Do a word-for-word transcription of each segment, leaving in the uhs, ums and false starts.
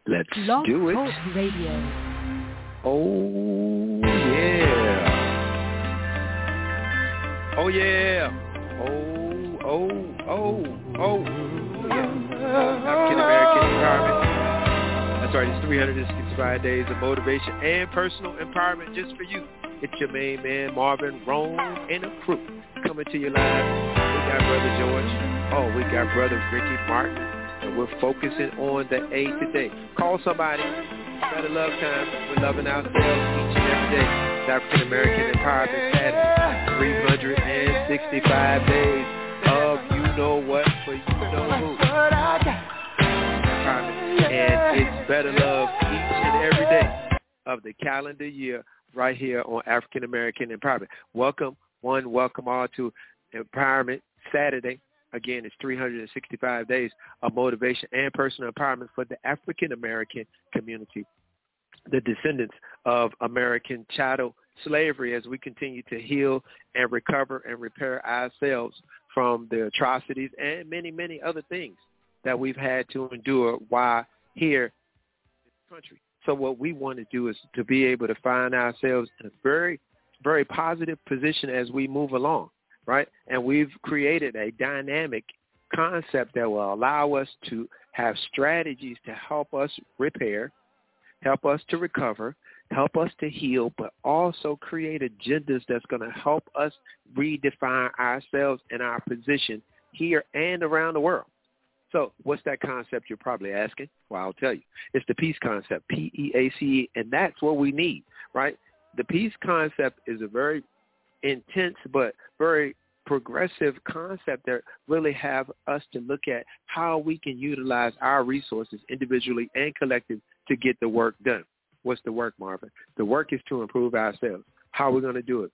Let's Blog do it. Talk Radio. Oh, yeah. Oh, yeah. Oh, oh, oh, oh, yeah. African American empowerment. That's right. It's three hundred sixty-five days of motivation and personal empowerment just for you. It's your main man, Marvin, Rome, and a crew coming to you live. We got Brother George. Oh, we got Brother Ricky Martin. And we're focusing on the A today. Call somebody. Better love time. We're loving ourselves each and every day. It's African American Empowerment Saturday. three hundred sixty-five days of you know what for you know who. And it's better love each and every day of the calendar year right here on African American Empowerment. Welcome, one, welcome all to Empowerment Saturday. Again, it's three hundred sixty-five days of motivation and personal empowerment for the African American community, the descendants of American chattel slavery, as we continue to heal and recover and repair ourselves from the atrocities and many, many other things that we've had to endure while here in this country. So what we want to do is to be able to find ourselves in a very, very positive position as we move along, right? And we've created a dynamic concept that will allow us to have strategies to help us repair, help us to recover, help us to heal, but also create agendas that's going to help us redefine ourselves and our position here and around the world. So what's that concept, you're probably asking? Well, I'll tell you. It's the peace concept, P E A C E, and that's what we need, right? The peace concept is a very intense but very progressive concept that really have us to look at how we can utilize our resources individually and collective to get the work done. What's the work, Marvin? The work is to improve ourselves. How are we going to do it?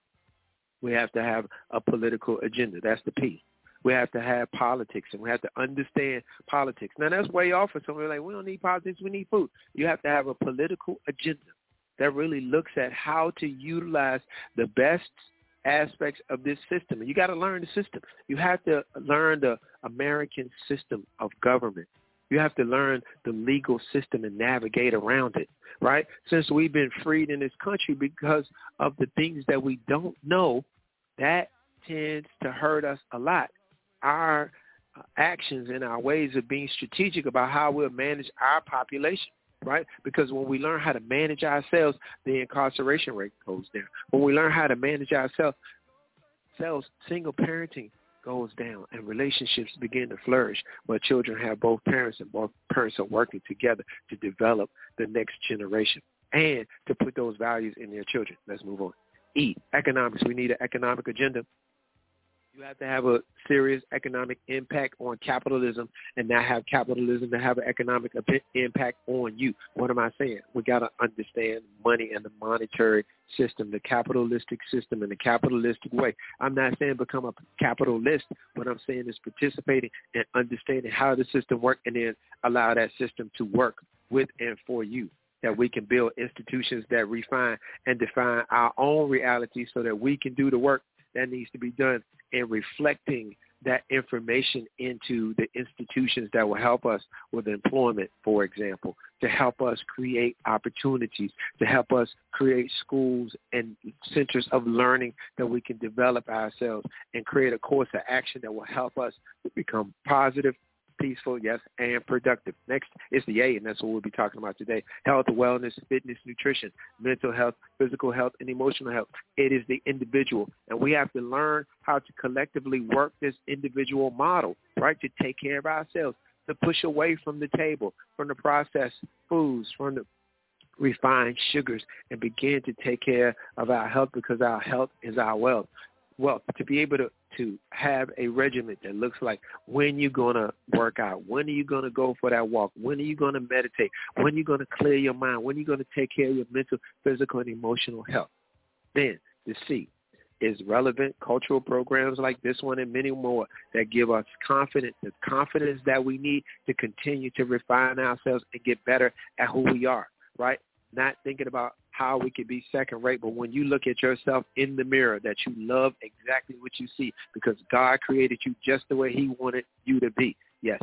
We have to have a political agenda. That's the P. We have to have politics, and we have to understand politics. Now, that's way off for somebody like, we don't need politics, we need food. You have to have a political agenda that really looks at how to utilize the best aspects of this system. And you got to learn the system. You have to learn the American system of government. You have to learn the legal system and navigate around it, right? Since we've been freed in this country because of the things that we don't know, that tends to hurt us a lot. Our uh, actions and our ways of being strategic about how we'll manage our population, right? Because when we learn how to manage ourselves, the incarceration rate goes down. When we learn how to manage ourselves, selves, single parenting goes down and relationships begin to flourish where children have both parents and both parents are working together to develop the next generation and to put those values in their children. Let's move on. E, economics. We need an economic agenda. You have to have a serious economic impact on capitalism and not have capitalism to have an economic impact on you. What am I saying? We got to understand money and the monetary system, the capitalistic system in the capitalistic way. I'm not saying become a capitalist. What I'm saying is participating and understanding how the system works and then allow that system to work with and for you, that we can build institutions that refine and define our own reality so that we can do the work that needs to be done and reflecting that information into the institutions that will help us with employment, for example, to help us create opportunities, to help us create schools and centers of learning that we can develop ourselves and create a course of action that will help us to become positive, peaceful, yes, and productive. Next is the A, and that's what we'll be talking about today. Health, wellness, fitness, nutrition, mental health, physical health, and emotional health. It is the individual, and we have to learn how to collectively work this individual model, right, to take care of ourselves, to push away from the table, from the processed foods, from the refined sugars, and begin to take care of our health because our health is our wealth. Well, to be able to, to have a regimen that looks like when you're going to work out, when are you going to go for that walk, when are you going to meditate, when are you going to clear your mind, when are you going to take care of your mental, physical, and emotional health. Then the C is relevant cultural programs like this one and many more that give us confidence, the confidence that we need to continue to refine ourselves and get better at who we are, right? Not thinking about how we could be second rate, but when you look at yourself in the mirror, that you love exactly what you see because God created you just the way he wanted you to be. Yes,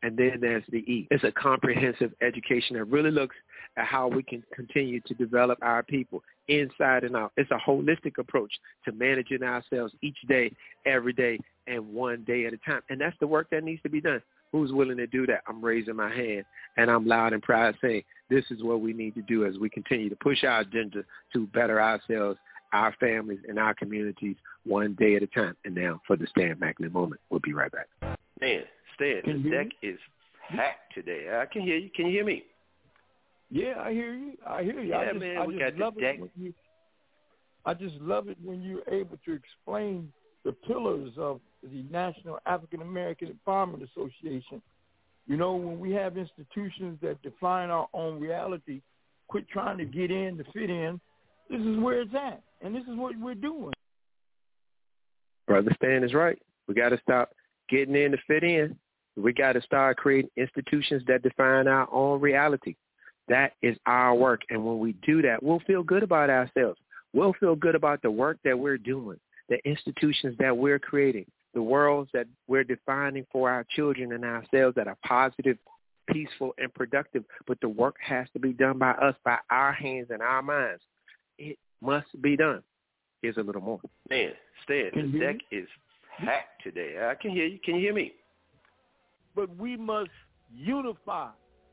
And then there's the E. It's a comprehensive education that really looks at how we can continue to develop our people inside and out. It's a holistic approach to managing ourselves each day, every day, and one day at a time. And that's the work that needs to be done. Who's willing to do that? I'm raising my hand, and I'm loud and proud saying this is what we need to do as we continue to push our agenda to better ourselves, our families, and our communities one day at a time. And now for the Stan Macklin moment. We'll be right back. Man, Stan, the deck is packed today. I can hear you. Can you hear me? Yeah, I hear you. I hear you. Yeah, I just, man, I we just got love the deck. it when you, I just love it when you're able to explain the pillars of the National African American Empowerment Association. You know, when we have institutions that define our own reality, quit trying to get in to fit in, this is where it's at, and this is what we're doing. Brother Stan is right. We got to stop getting in to fit in. We got to start creating institutions that define our own reality. That is our work, and when we do that, we'll feel good about ourselves. We'll feel good about the work that we're doing, the institutions that we're creating, the worlds that we're defining for our children and ourselves that are positive, peaceful, and productive. But the work has to be done by us, by our hands and our minds. It must be done. Here's a little more. Man, Stan, the deck is packed today. I can hear you. Can you hear me? But we must unify.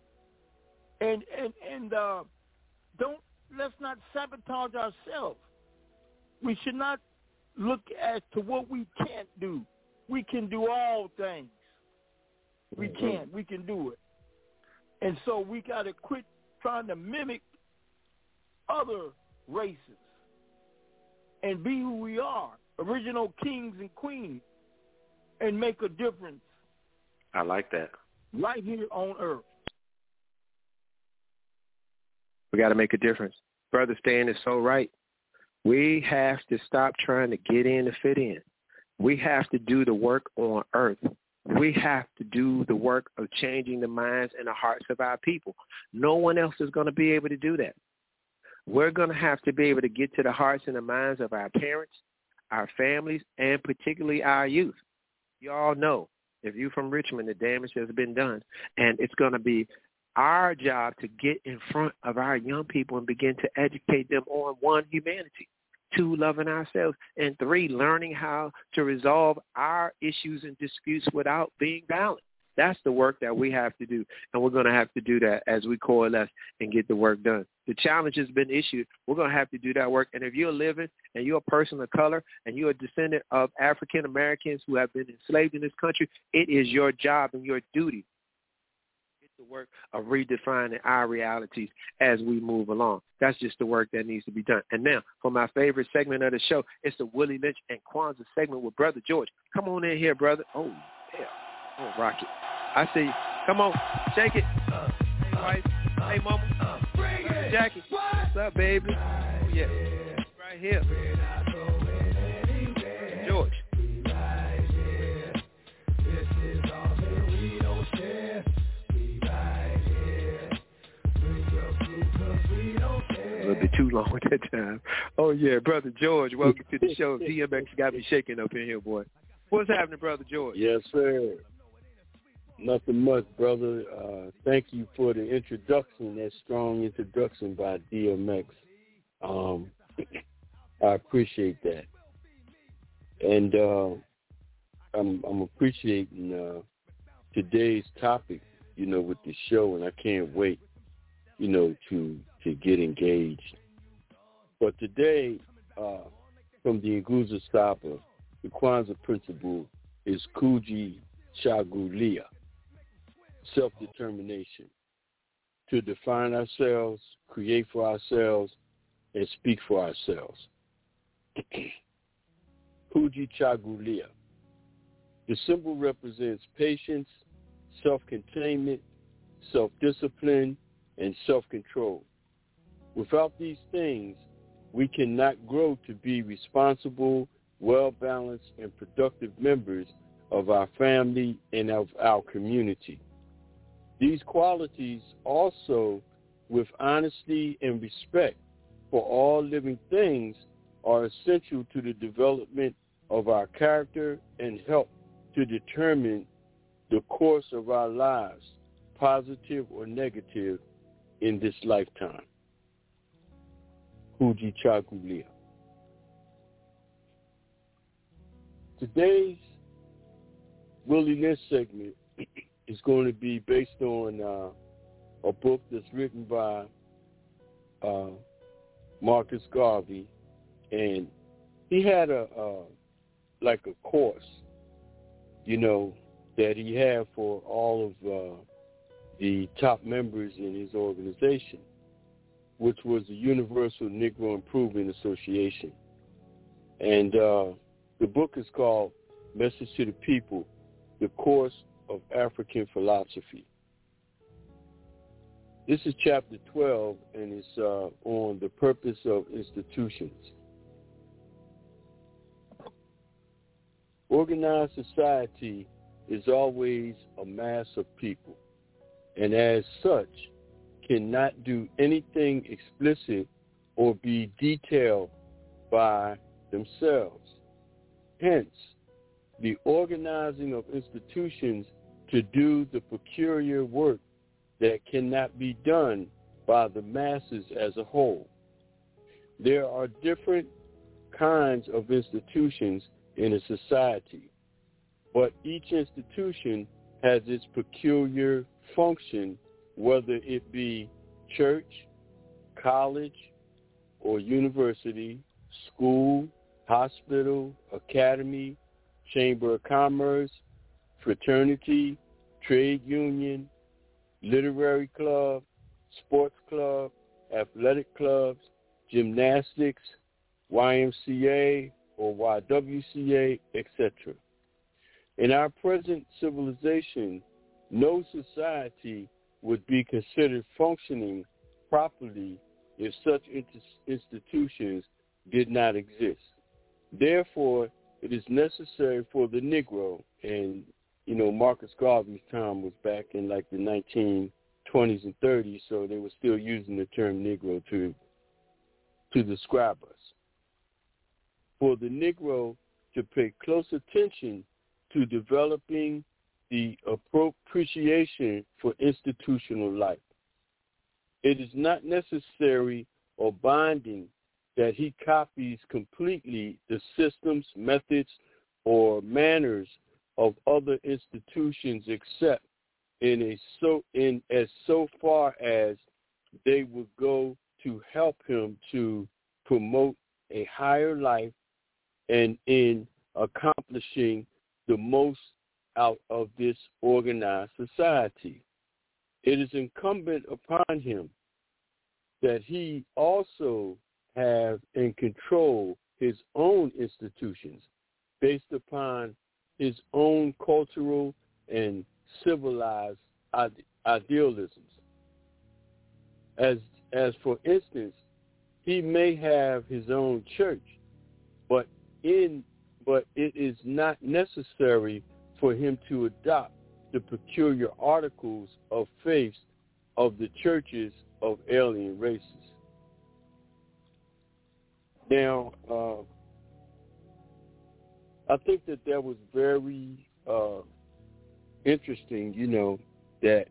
And and and uh, don't let's not sabotage ourselves. We should not look as to what we can't do. We can do all things. We mm-hmm. can. We can do it. And so we got to quit trying to mimic other races and be who we are, original kings and queens, and make a difference. I like that. Right here on Earth. We got to make a difference. Brother Stan is so right. We have to stop trying to get in to fit in. We have to do the work on Earth. We have to do the work of changing the minds and the hearts of our people. No one else is going to be able to do that. We're going to have to be able to get to the hearts and the minds of our parents, our families, and particularly our youth. You all know, if you're from Richmond, the damage has been done, and it's going to be our job to get in front of our young people and begin to educate them on, one, humanity, two, loving ourselves, and three, learning how to resolve our issues and disputes without being violent. That's the work that we have to do, and we're going to have to do that as we coalesce and get the work done. The challenge has been issued. We're going to have to do that work, and if you're living and you're a person of color and you're a descendant of African Americans who have been enslaved in this country, it is your job and your duty the work of redefining our realities as we move along. That's just the work that needs to be done. And now, for my favorite segment of the show, it's the Willie Lynch and Kwanzaa segment with Brother George. Come on in here, brother. Oh, yeah. Oh, rock it. I see you. Come on. Shake it. Uh, hey, wife. Hey, mama. Uh, bring it. Jackie. What's up, baby? Oh, yeah. Right here. George. A little bit too long at that time. Oh, yeah, Brother George, welcome to the show. D M X got me shaking up in here, boy. What's happening, Brother George? Yes, sir. Nothing much, brother. Uh, thank you for the introduction, that strong introduction by D M X. Um, I appreciate that. And uh, I'm, I'm appreciating uh, today's topic, you know, with the show, and I can't wait, you know, to to get engaged. But today, uh, from the Nguzo Saba, the Kwanzaa principle is Kujichagulia, self-determination, to define ourselves, create for ourselves, and speak for ourselves. Kujichagulia. The symbol represents patience, self-containment, self-discipline, and self-control. Without these things, we cannot grow to be responsible, well-balanced, and productive members of our family and of our community. These qualities also, with honesty and respect for all living things, are essential to the development of our character and help to determine the course of our lives, positive or negative, in this lifetime. Huji Chagulia. Today's Willie Lynch segment is going to be based on uh, a book that's written by uh, Marcus Garvey, and he had a uh, like a course, you know, that he had for all of uh, the top members in his organization, which was the Universal Negro Improvement Association. And uh, the book is called Message to the People, The Course of African Philosophy. This is chapter twelve, and it's uh, on the purpose of institutions. Organized society is always a mass of people, and as such cannot do anything explicit or be detailed by themselves. Hence, the organizing of institutions to do the peculiar work that cannot be done by the masses as a whole. There are different kinds of institutions in a society, but each institution has its peculiar function, whether it be church, college, or university, school, hospital, academy, chamber of commerce, fraternity, trade union, literary club, sports club, athletic clubs, gymnastics, Y M C A or Y W C A, et cetera. In our present civilization, no society would be considered functioning properly if such institutions did not exist. Therefore, it is necessary for the Negro, and, you know, Marcus Garvey's time was back in like the nineteen twenties and thirties, so they were still using the term Negro to, to describe us. For the Negro to pay close attention to developing the appreciation for institutional life. It is not necessary or binding that he copies completely the systems, methods, or manners of other institutions, except in a so in as so far as they would go to help him to promote a higher life and in accomplishing the most out of this organized society. It is incumbent upon him that he also have and control his own institutions based upon his own cultural and civilized idealisms. As as for instance, he may have his own church, but in but it is not necessary for him to adopt the peculiar articles of faith of the churches of alien races. Now, uh, I think that that was very uh, interesting, you know, that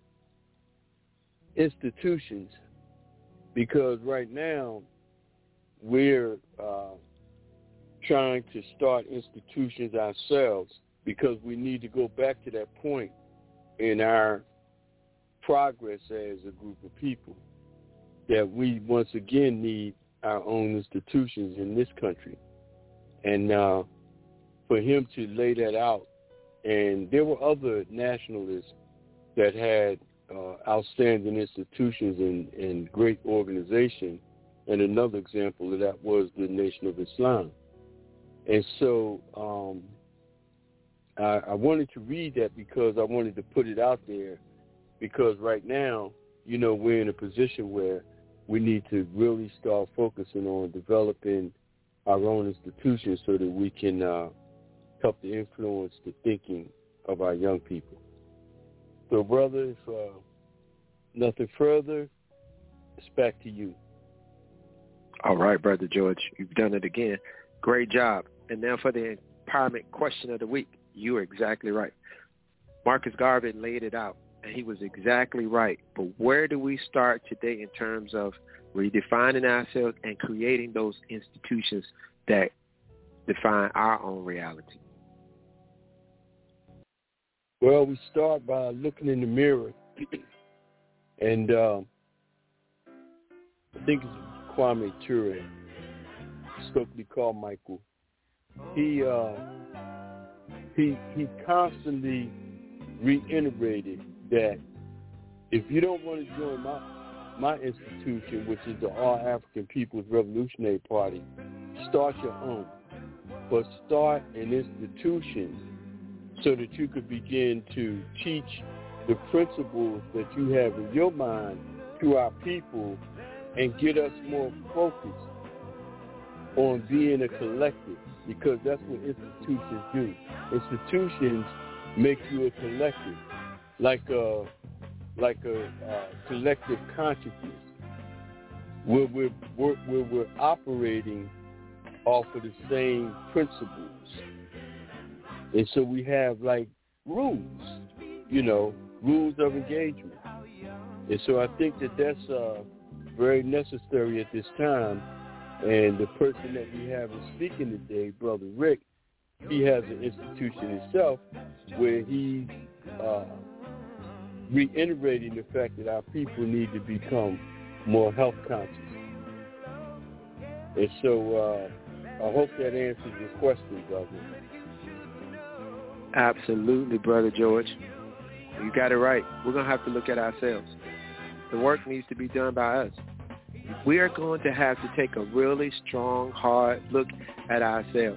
institutions, because right now we're uh, trying to start institutions ourselves, because we need to go back to that point in our progress as a group of people, that we once again need our own institutions in this country. And uh, for him to lay that out, and there were other nationalists that had uh, outstanding institutions and, and great organization, and another example of that was the Nation of Islam. And so um, I, I wanted to read that because I wanted to put it out there, because right now, you know, we're in a position where we need to really start focusing on developing our own institutions so that we can uh, help to influence the thinking of our young people. So, brother, if uh, nothing further, it's back to you. All right, Brother George, you've done it again. Great job. And now for the empowerment question of the week. You are exactly right. Marcus Garvey laid it out, and he was exactly right. But where do we start today in terms of redefining ourselves and creating those institutions that define our own reality? Well, we start by looking in the mirror, and uh, I think it's Kwame Ture, Stokely Carmichael. He uh, he he constantly reiterated that if you don't want to join my my institution, which is the All African People's Revolutionary Party, start your own, but start an institution so that you could begin to teach the principles that you have in your mind to our people and get us more focused on being a collective, because that's what institutions do. Institutions make you a collective, like a like a uh, collective consciousness, where we're, where we're operating off of the same principles. And so we have like rules, you know, rules of engagement. And so I think that that's uh, very necessary at this time. And the person that we have is speaking today, Brother Rick, he has an institution himself where he's uh, reiterating the fact that our people need to become more health conscious. And so uh, I hope that answers your question, brother. Absolutely, Brother George. You got it right. We're going to have to look at ourselves. The work needs to be done by us. We are going to have to take a really strong, hard look at ourselves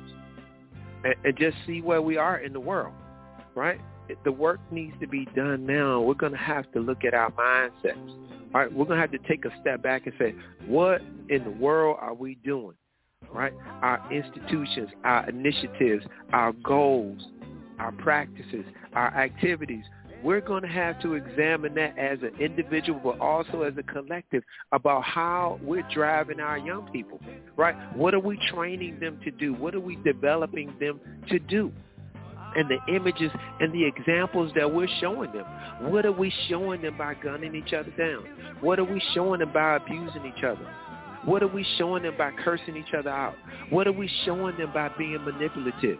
and, and just see where we are in the world, right? The work needs to be done now. We're going to have to look at our mindsets. All right, we're going to have to take a step back and say, what in the world are we doing, right? Our institutions, our initiatives, our goals, our practices, our activities. We're going to have to examine that as an individual, but also as a collective, about how we're driving our young people, right? What are we training them to do? What are we developing them to do? And the images and the examples that we're showing them. What are we showing them by gunning each other down? What are we showing them by abusing each other? What are we showing them by cursing each other out? What are we showing them by being manipulative?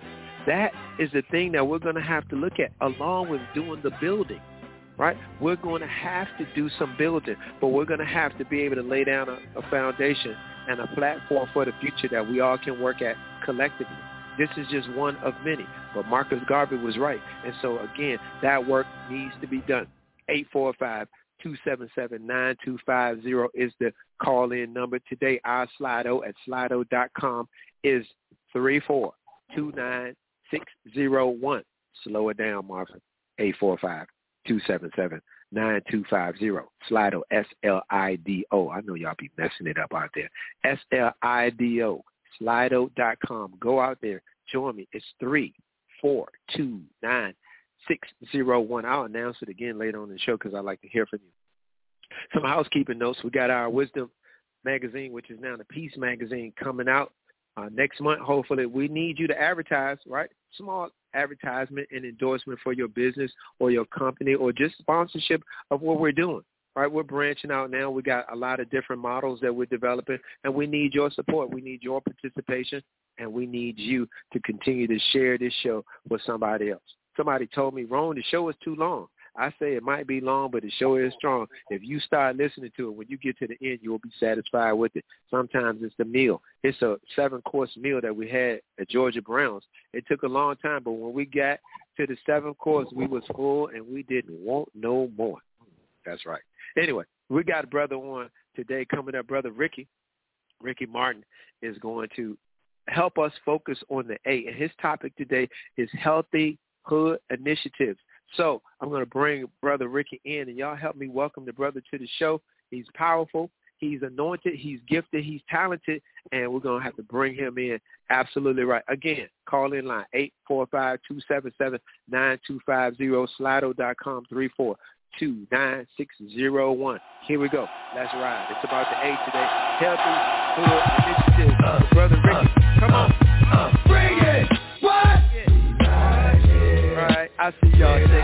That is the thing that we're going to have to look at, along with doing the building, right? We're going to have to do some building, but we're going to have to be able to lay down a, a foundation and a platform for the future that we all can work at collectively. This is just one of many, but Marcus Garvey was right. And so, again, that work needs to be done. eight four five, two seven seven, nine two five zero is the call-in number. Today, our Slido at slido dot com is three four two nine six zero one. Slow it down, Marvin. eight four five, two seven seven, nine two five zero. Slido, S L I D O. I know y'all be messing it up out there. S L I D O. Slido dot com. Go out there. Join me. It's three four two nine six zero one. I'll announce it again later on in the show because I like to hear from you. Some housekeeping notes. We got our Wisdom magazine, which is now the Peace magazine, coming out uh, next month. Hopefully, we need you to advertise, right? Small advertisement and endorsement for your business or your company, or just sponsorship of what we're doing. Right, we're branching out now. We got a lot of different models that we're developing, and we need your support. We need your participation, and we need you to continue to share this show with somebody else. Somebody told me, Ron, the show is too long. I say it might be long, but the show is strong. If you start listening to it, when you get to the end, you'll be satisfied with it. Sometimes it's the meal. It's a seven-course meal that we had at Georgia Brown's. It took a long time, but when we got to the seventh course, we was full, and we didn't want no more. That's right. Anyway, we got a brother on today coming up, Brother Ricky. Ricky Martin is going to help us focus on the A, and his topic today is Healthy Hood Initiatives. So I'm going to bring Brother Ricky in, and y'all help me welcome the brother to the show. He's powerful. He's anointed. He's gifted. He's talented, and we're going to have to bring him in. Absolutely right. Again, call in line, eight four five, two seven seven, nine two five zero, slido dot com, three four two nine six zero one. Here we go. Let's ride. It's about the A today. Healthy Hood Initiative. Uh, Brother Ricky, come on. Uh, uh, bring it. What? All right. I see y'all say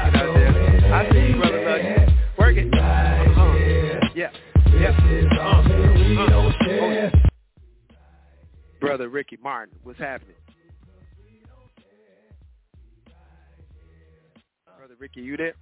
Brother Ricky Martin. What's happening? Brother Ricky, you there?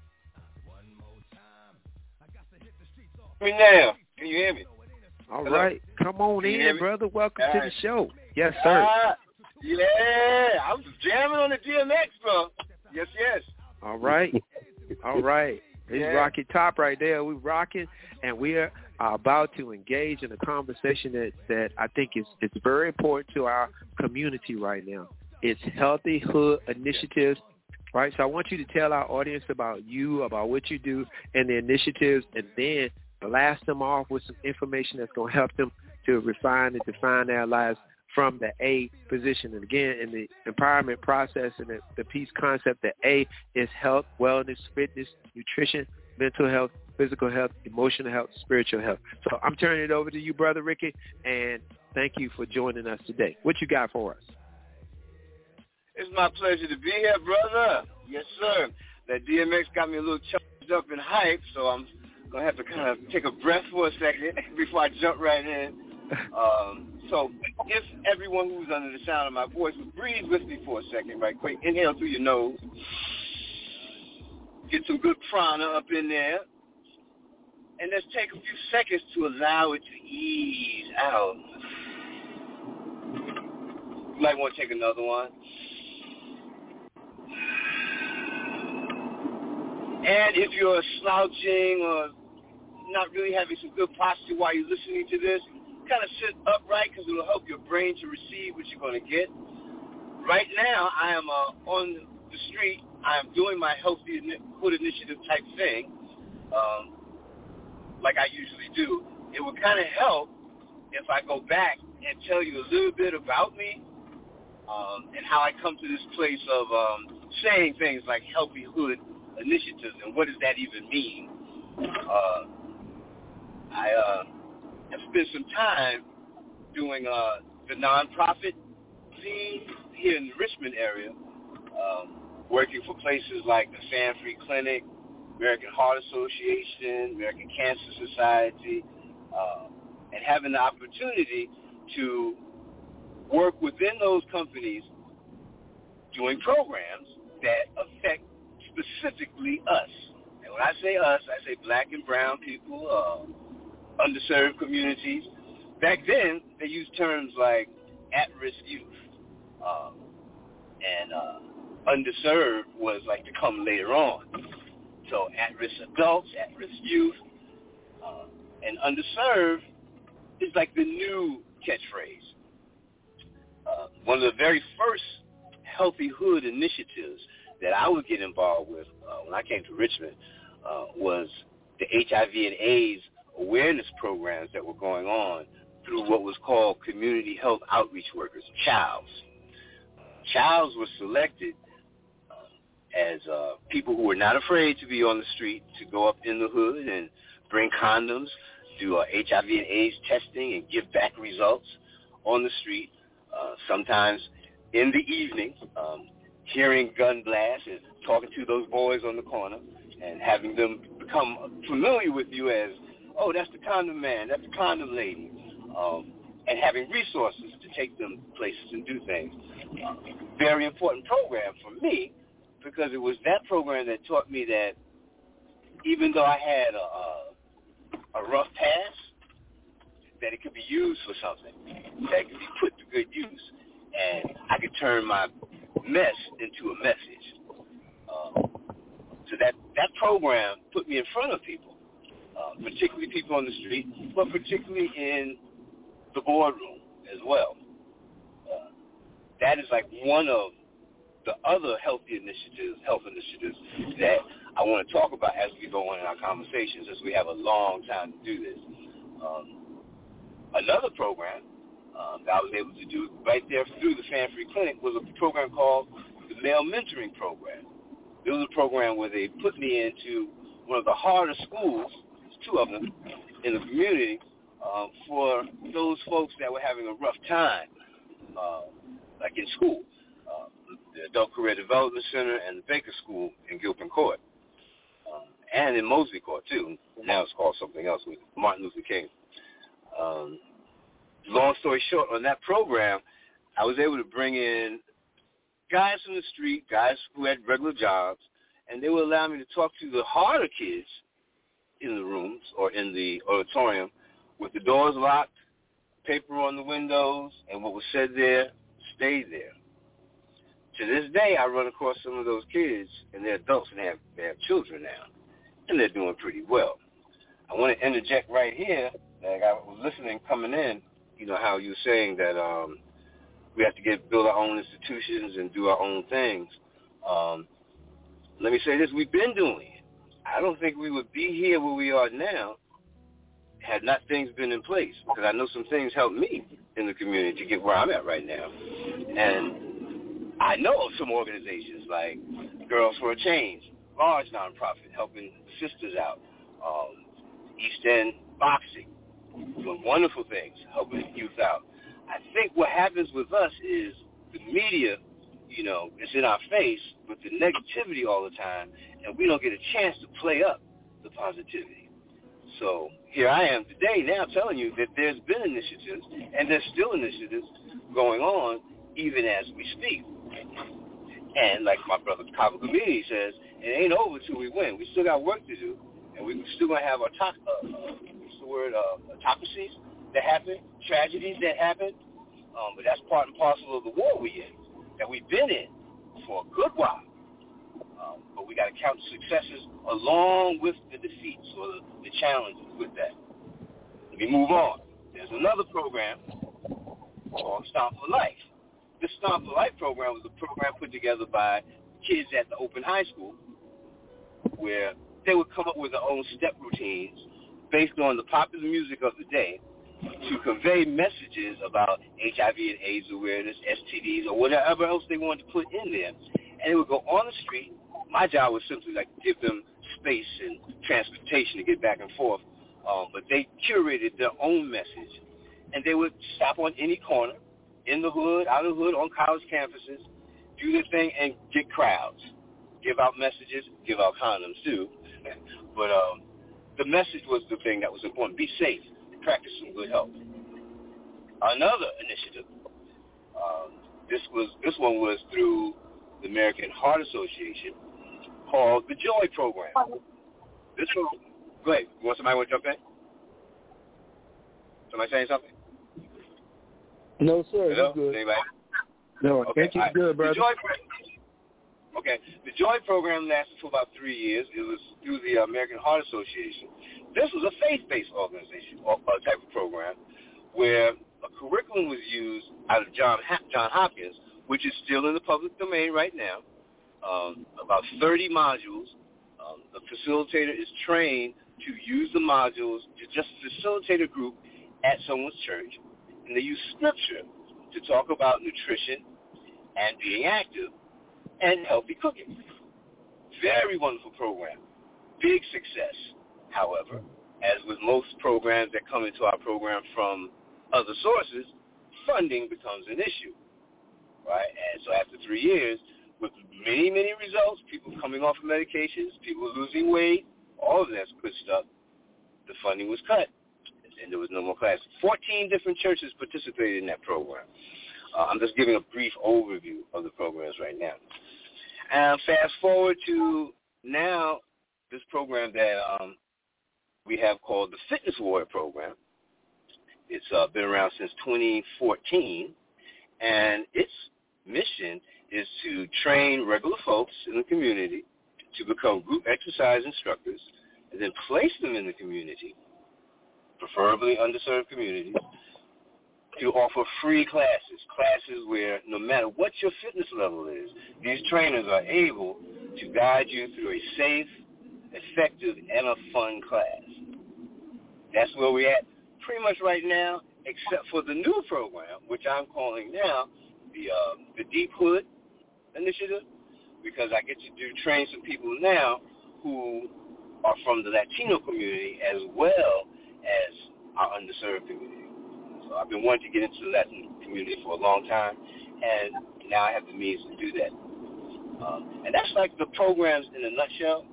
Me now. Can you hear me? All Hello? right. Come on Can in, brother. Welcome All to right. the show. Yes, sir. Uh, yeah, I was jamming on the D M X, bro. Yes, yes. All right. All right. It's Yeah. Rocky Top right there. We're rocking, and we are about to engage in a conversation that, that I think is it's very important to our community right now. It's Healthy Hood Initiatives, right? So I want you to tell our audience about you, about what you do, and the initiatives, and then blast them off with some information that's going to help them to refine and define their lives from the A position. And again, in the empowerment process and the, the peace concept, the A is health, wellness, fitness, nutrition, mental health, physical health, emotional health, spiritual health. So I'm turning it over to you, Brother Ricky, and thank you for joining us today. What you got for us? It's my pleasure to be here, brother. Yes, sir. That D M X got me a little charged up and hyped, so I'm going to have to kind of take a breath for a second before I jump right in. Um, so if everyone who's under the sound of my voice would breathe with me for a second, right quick. Inhale through your nose. Get some good prana up in there. And let's take a few seconds to allow it to ease out. You might want to take another one. And if you're slouching or not really having some good posture while you're listening to this, kind of sit upright because it'll help your brain to receive what you're going to get. Right now, I am uh, on the street. I am doing my Healthy Hood Initiative type thing, um, like I usually do. It would kind of help if I go back and tell you a little bit about me um, and how I come to this place of um, saying things like Healthy Hood Initiatives and what does that even mean. Uh, I uh, have spent some time doing uh, the nonprofit scene here in the Richmond area, um, working for places like the Sanfree Clinic, American Heart Association, American Cancer Society, uh, and having the opportunity to work within those companies doing programs that affect specifically us. And when I say us, I say black and brown people, uh, underserved communities. Back then, they used terms like at-risk youth. Um, and uh, underserved was like to come later on. So at-risk adults, at-risk youth, uh, and underserved is like the new catchphrase. Uh, one of the very first Healthy Hood initiatives that I would get involved with uh, when I came to Richmond uh, was the H I V and AIDS awareness programs that were going on through what was called Community Health Outreach Workers, C H O Ws. C H O Ws were selected uh, as uh, people who were not afraid to be on the street, to go up in the hood and bring condoms, do uh, H I V and AIDS testing and give back results on the street, uh, sometimes in the evening, um, hearing gun blasts and talking to those boys on the corner and having them become familiar with you as, oh, that's the condom man, that's the condom lady, um, and having resources to take them places and do things. Uh, very important program for me because it was that program that taught me that even though I had a, a, a rough past, that it could be used for something, that it could be put to good use, and I could turn my mess into a message. Uh, so that, that program put me in front of people, uh, particularly people on the street, but particularly in the boardroom as well. Uh, that is like one of the other healthy initiatives, health initiatives that I want to talk about as we go on in our conversations, as we have a long time to do this. Um, another program um, that I was able to do right there through the Sanfree Clinic was a program called the Male Mentoring Program. It was a program where they put me into one of the hardest schools, two of them, in the community, uh, for those folks that were having a rough time, uh, like in school, uh, the Adult Career Development Center and the Baker School in Gilpin Court, um, and in Mosley Court, too. Now it's called something else with Martin Luther King. Um, long story short, on that program, I was able to bring in guys from the street, guys who had regular jobs, and they would allow me to talk to the harder kids in the rooms or in the auditorium with the doors locked, paper on the windows, and what was said there stayed there. To this day, I run across some of those kids, and they're adults and they have, they have children now, and they're doing pretty well. I want to interject right here, like I was listening coming in, you know, how you were saying that um, we have to get build our own institutions and do our own things. Um, let me say this, we've been doing it. I don't think we would be here where we are now had not things been in place, because I know some things helped me in the community to get where I'm at right now. And I know of some organizations like Girls for a Change, large nonprofit, helping sisters out, um, East End Boxing, doing wonderful things, helping youth out. I think what happens with us is the media, you know, is in our face with the negativity all the time, and we don't get a chance to play up the positivity. So here I am today now telling you that there's been initiatives, and there's still initiatives going on even as we speak. And like my brother Kaba Kamini says, it ain't over till we win. We still got work to do, and we're still going to have autoc- uh, what's the word, uh, autocracies that happen, tragedies that happen, um, but that's part and parcel of the war we're in, that we've been in for a good while. Um, but we got to count the successes along with the defeats or the, the challenges with that. Let me move on. There's another program called Stomp for Life. This Stomp for Life program was a program put together by kids at the Open High School, where they would come up with their own step routines based on the popular music of the day to convey messages about H I V and AIDS awareness, S T Ds, or whatever else they wanted to put in there. And it would go on the street. My job was simply like give them space and transportation to get back and forth. Um, but they curated their own message. And they would stop on any corner, in the hood, out of the hood, on college campuses, do their thing, and get crowds. Give out messages, give out condoms too. But um, the message was the thing that was important. Be safe. Practice some good health. Another initiative, uh, this was this one was through the American Heart Association, called the Joy Program. This one, go ahead. You want somebody want to jump in? Somebody saying something? No, sir. Hello? Good. Anybody? No, I okay. think you're good, brother. The Joy Program. Okay. The Joy Program lasted for about three years. It was through the American Heart Association. This was a faith-based organization or uh, type of program where a curriculum was used out of John John Hopkins, which is still in the public domain right now. Um, about thirty modules. Um, the facilitator is trained to use the modules to just facilitate a group at someone's church, and they use scripture to talk about nutrition and being active and healthy cooking. Very wonderful program. Big success. However, as with most programs that come into our program from other sources, funding becomes an issue, right? And so after three years, with many, many results, people coming off of medications, people losing weight, all of that good stuff, the funding was cut, and there was no more classes. fourteen different churches participated in that program. Uh, I'm just giving a brief overview of the programs right now. And fast forward to now, this program that um, we have called the Fitness Warrior Program. It's uh, been around since twenty fourteen, and its mission is to train regular folks in the community to become group exercise instructors and then place them in the community, preferably underserved communities, to offer free classes, classes where no matter what your fitness level is, these trainers are able to guide you through a safe, effective, and a fun class. That's where we're at pretty much right now, except for the new program, which I'm calling now the uh, the Deep Hood Initiative, because I get to do train some people now who are from the Latino community as well as our underserved community. So I've been wanting to get into the Latin community for a long time, and now I have the means to do that. Um, and that's like the programs in a nutshell.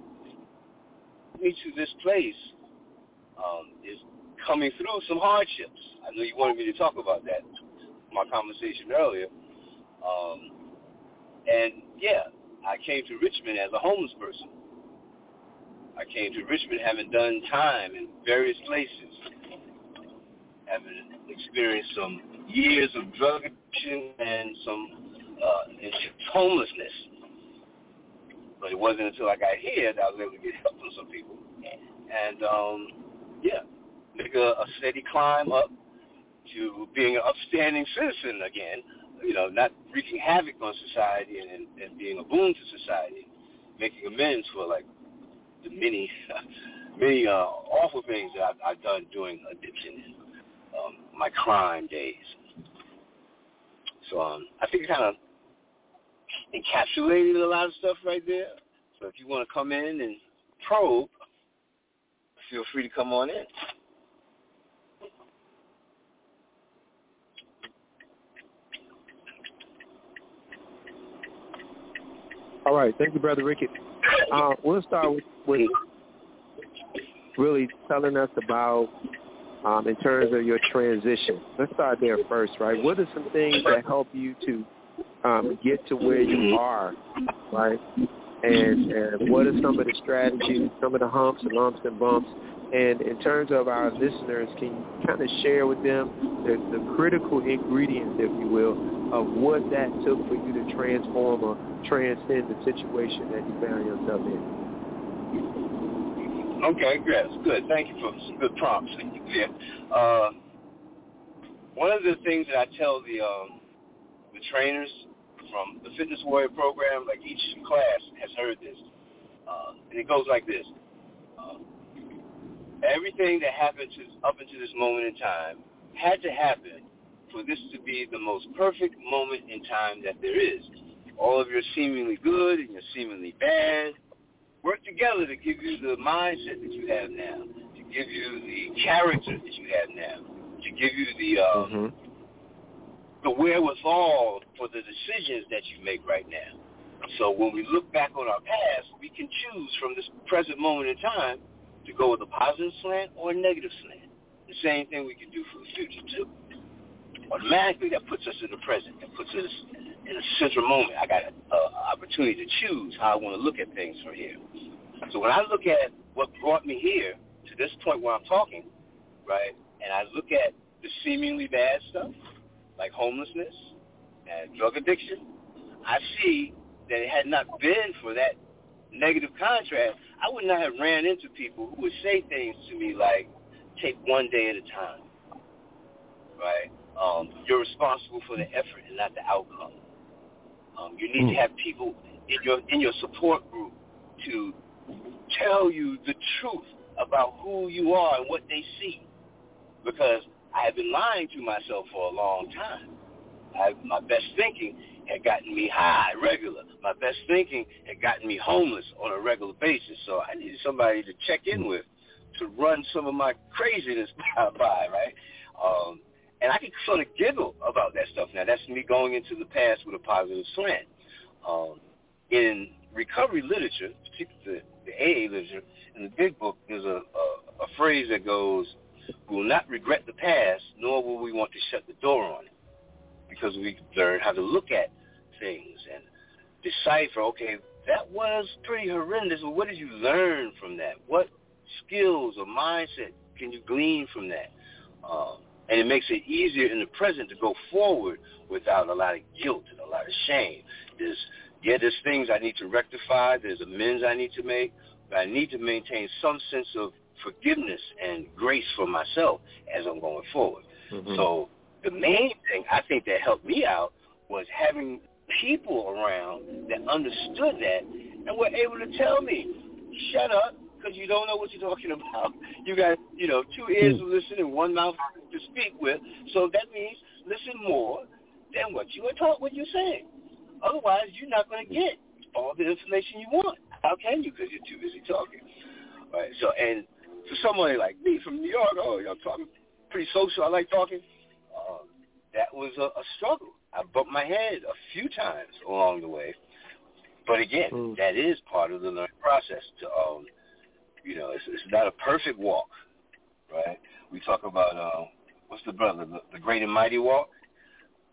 Me to this place um, is coming through some hardships. I know you wanted me to talk about that. my conversation earlier. Um, and, yeah, I came to Richmond as a homeless person. I came to Richmond having done time in various places, having experienced some years of drug addiction and some uh, homelessness. But it wasn't until I got here that I was able to get help from some people. And, um, yeah, make a, a steady climb up to being an upstanding citizen again, you know, not wreaking havoc on society and, and, and being a boon to society, making amends for, like, the many, many uh, awful things that I've, I've done during addiction, um, my crime days. So um, I think it kind of encapsulated a lot of stuff right there. So if you want to come in and probe, feel free to come on in. All right. Thank you, Brother Ricky. Uh, we'll start with, with really telling us about, um, in terms of your transition. Let's start there first, right? What are some things that help you to um, get to where you are, right? And, and what are some of the strategies, some of the humps and lumps and bumps? And in terms of our listeners, can you kind of share with them the, the critical ingredients, if you will, of what that took for you to transform or transcend the situation that you found yourself in? Okay, yes, good. Thank you for some good prompts. Yeah. Uh, one of the things that I tell the um, the trainers from the Fitness Warrior program, like each class has heard this, uh, and it goes like this. Uh, everything that happened to, up until this moment in time had to happen for this to be the most perfect moment in time that there is. All of your seemingly good and your seemingly bad work together to give you the mindset that you have now, to give you the character that you have now, to give you the um, mm-hmm. the wherewithal for the decisions that you make right now. So when we look back on our past, we can choose from this present moment in time to go with a positive slant or a negative slant. The same thing we can do for the future, too. Automatically, that puts us in the present. That puts us in a central moment. I got an opportunity to choose how I want to look at things from here. So when I look at what brought me here to this point where I'm talking, right, and I look at the seemingly bad stuff, like homelessness and drug addiction, I see that it had not been for that negative contrast, I would not have ran into people who would say things to me like, take one day at a time, right? Um, you're responsible for the effort and not the outcome. Um, you need mm. to have people in your in your support group to tell you the truth about who you are and what they see, because I have been lying to myself for a long time. I, my best thinking had gotten me high regular. My best thinking had gotten me homeless on a regular basis. So I needed somebody to check in with to run some of my craziness by, right? Um, and I can sort of giggle about that stuff now. That's me going into the past with a positive slant. Um, in recovery literature, the, the A A literature, in the big book, there's a, a, a phrase that goes, we will not regret the past, nor will we want to shut the door on it, because we learn how to look at things and decipher, okay, that was pretty horrendous. Well, what did you learn from that? What skills or mindset can you glean from that? Um, and it makes it easier in the present to go forward without a lot of guilt and a lot of shame. There's, yeah, there's things I need to rectify. There's amends I need to make. But I need to maintain some sense of forgiveness and grace for myself as I'm going forward. Mm-hmm. So the main thing I think that helped me out was having people around that understood that and were able to tell me, shut up, because you don't know what you're talking about. You got, you know, two ears to listen and one mouth to speak with. So that means listen more than what you are taught, what you're saying. Otherwise, you're not going to get all the information you want. How can you? Because you're too busy talking. All right. So, and for somebody like me from New York, oh, I'm talking pretty social. I like talking. Uh, that was a, a struggle. I bumped my head a few times along the way. But again, mm. that is part of the learning process. To, um, you know, it's, it's not a perfect walk, right? We talk about, uh, what's the brother, the, the great and mighty walk?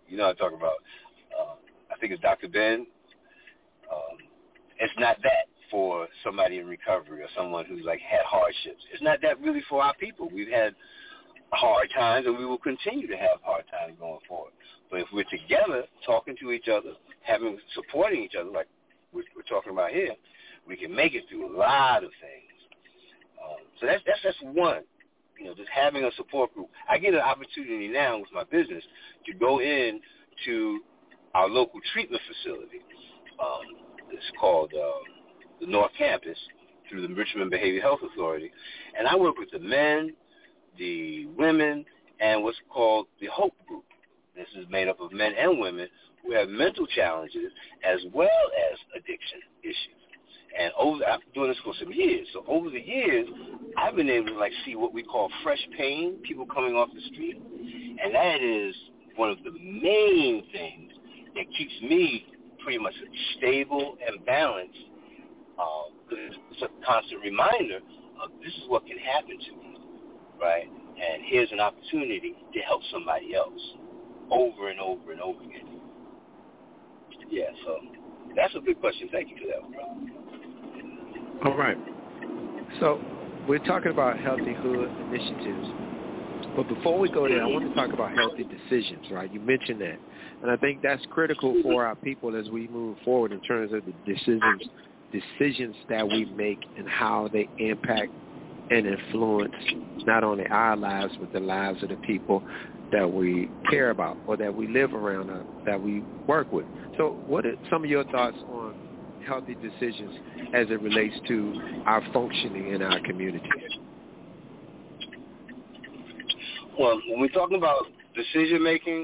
You know what I'm talking about. Uh, I think it's Doctor Ben. Um, it's not that for somebody in recovery or someone who's like had hardships. It's not that really for our people. We've had hard times, and we will continue to have hard times going forward. But if we're together, talking to each other, having supporting each other, like we're, we're talking about here, we can make it through a lot of things. Um, so that's that's that's one. You know, just having a support group. I get an opportunity now with my business to go in to our local treatment facility. Um, it's called uh, the North Campus through the Richmond Behavioral Health Authority. And I work with the men, the women, and what's called the Hope Group. This is made up of men and women who have mental challenges as well as addiction issues. And over, I've been doing this for some years. So over the years, I've been able to like see what we call fresh pain, people coming off the street. And that is one of the main things that keeps me pretty much stable and balanced. Um, it's a constant reminder of this is what can happen to me, right? And here's an opportunity to help somebody else over and over and over again. Yeah, so that's a good question. Thank you for that, bro. All right. So we're talking about healthy hood initiatives. But before we go there, I want to talk about healthy decisions, right? You mentioned that. And I think that's critical for our people as we move forward in terms of the decisions, decisions that we make and how they impact and influence not only our lives, but the lives of the people that we care about or that we live around, uh, that we work with. So what are some of your thoughts on healthy decisions as it relates to our functioning in our communities? Well, when we're talking about decision-making,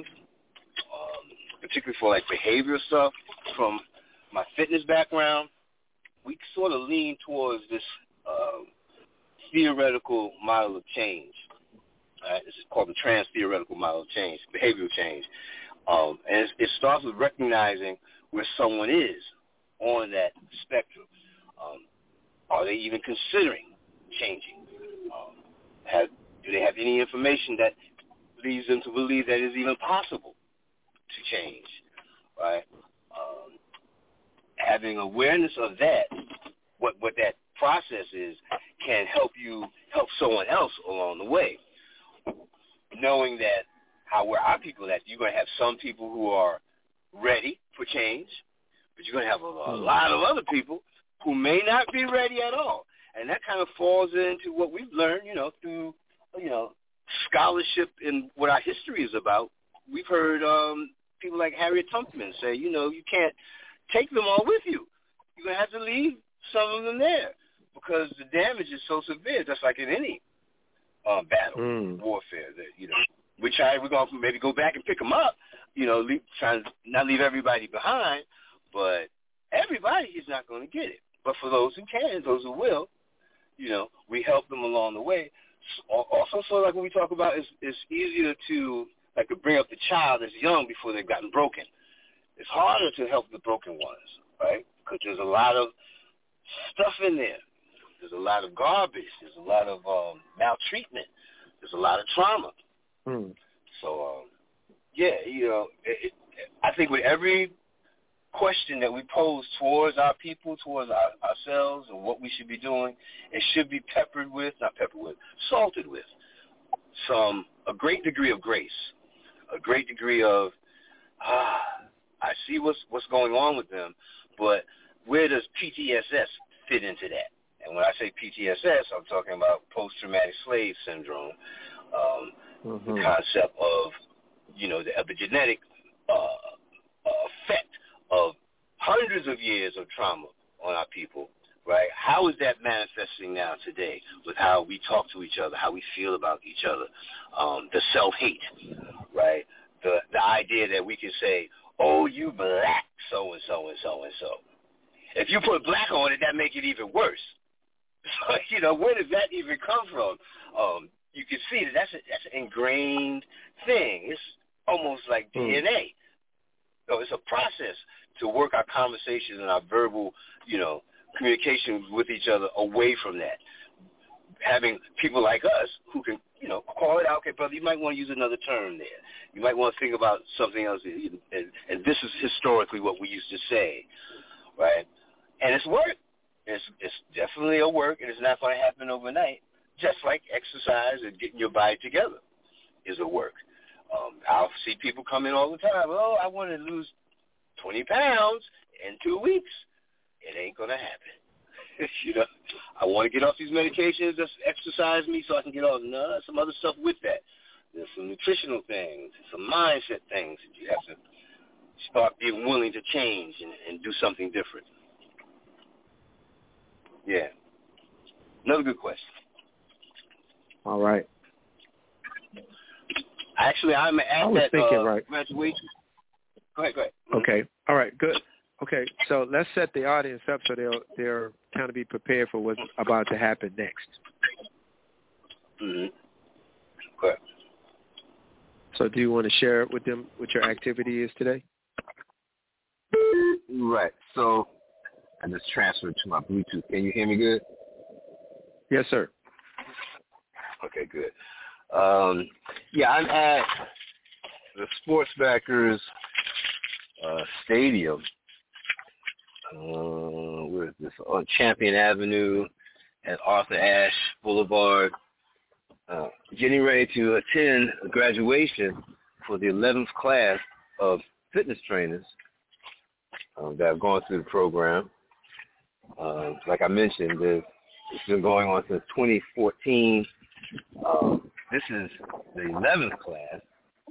um, particularly for like behavioral stuff, from my fitness background, we sort of lean towards this uh, theoretical model of change. Right? This is called the trans-theoretical model of change, behavioral change. Um, and it, it starts with recognizing where someone is on that spectrum. Um, are they even considering changing? Um, have, do they have any information that leads them to believe that it's even possible to change? Right? Um, having awareness of that, what what that process is, can help you help someone else along the way. Knowing that how where our people at, you're going to have some people who are ready for change, but you're going to have a, a lot of other people who may not be ready at all. And that kind of falls into what we've learned, you know, through, you know, scholarship in what our history is about. We've heard um, people like Harriet Tubman say, you know, you can't take them all with you. You're going to have to leave some of them there because the damage is so severe, just like in any um, battle, mm. warfare. That, you know, we try, we're going to maybe go back and pick them up, you know, leave, trying to not leave everybody behind, but everybody is not going to get it. But for those who can, those who will, you know, we help them along the way. Also, so like when we talk about, it's, it's easier to like to bring up the child that's young before they've gotten broken. It's harder to help the broken ones, right? Because there's a lot of stuff in there. There's a lot of garbage. There's a lot of um, maltreatment. There's a lot of trauma. Mm. So, um, yeah, you know, it, it, I think with every question that we pose towards our people, towards our, ourselves, and what we should be doing, it should be peppered with, not peppered with, salted with some, a great degree of grace, a great degree of, ah, I see what's what's going on with them, but where does P T S S fit into that? And when I say P T S S, I'm talking about post-traumatic slave syndrome, um, mm-hmm. the concept of, you know, the epigenetic uh, effect of hundreds of years of trauma on our people, right? How is that manifesting now today with how we talk to each other, how we feel about each other, um, the self-hate, right? The the idea that we can say, oh, you black so-and-so and so-and-so. If you put black on it, that makes it even worse. So, you know, where does that even come from? Um, you can see that that's, a, that's an ingrained thing. It's almost like D N A. So it's a process to work our conversations and our verbal, you know, communication with each other away from that. having people like us who can, you know, call it out. Okay, brother, you might want to use another term there. You might want to think about something else. And, and this is historically what we used to say, right? And it's work. It's, it's definitely a work, and it's not going to happen overnight. Just like exercise and getting your body together is a work. Um, I'll see people come in all the time. Oh, I want to lose twenty pounds in two weeks. It ain't going to happen. You know, I want to get off these medications, just exercise me so I can get off. No, some other stuff with that. There's some nutritional things, some mindset things that you have to start being willing to change and, and do something different. Yeah. Another good question. All right. Actually, I'm at I was that thinking, uh, right. graduation. Go ahead, go ahead. Okay. All right. Good. Okay. So let's set the audience up so they'll they're kind of be prepared for what's about to happen next. Mm-hmm. Good. So do you want to share with them what your activity is today? Right. So I just transferred to my Bluetooth. Can you hear me good? Yes, sir. Okay, good. Um, yeah, I'm at the Sports Backers uh, Stadium. Uh, where is this? On Champion Avenue at Arthur Ashe Boulevard. Uh, getting ready to attend a graduation for the eleventh class of fitness trainers um, that have gone through the program. Uh, like I mentioned, it's been going on since twenty fourteen. Um, this is the eleventh class,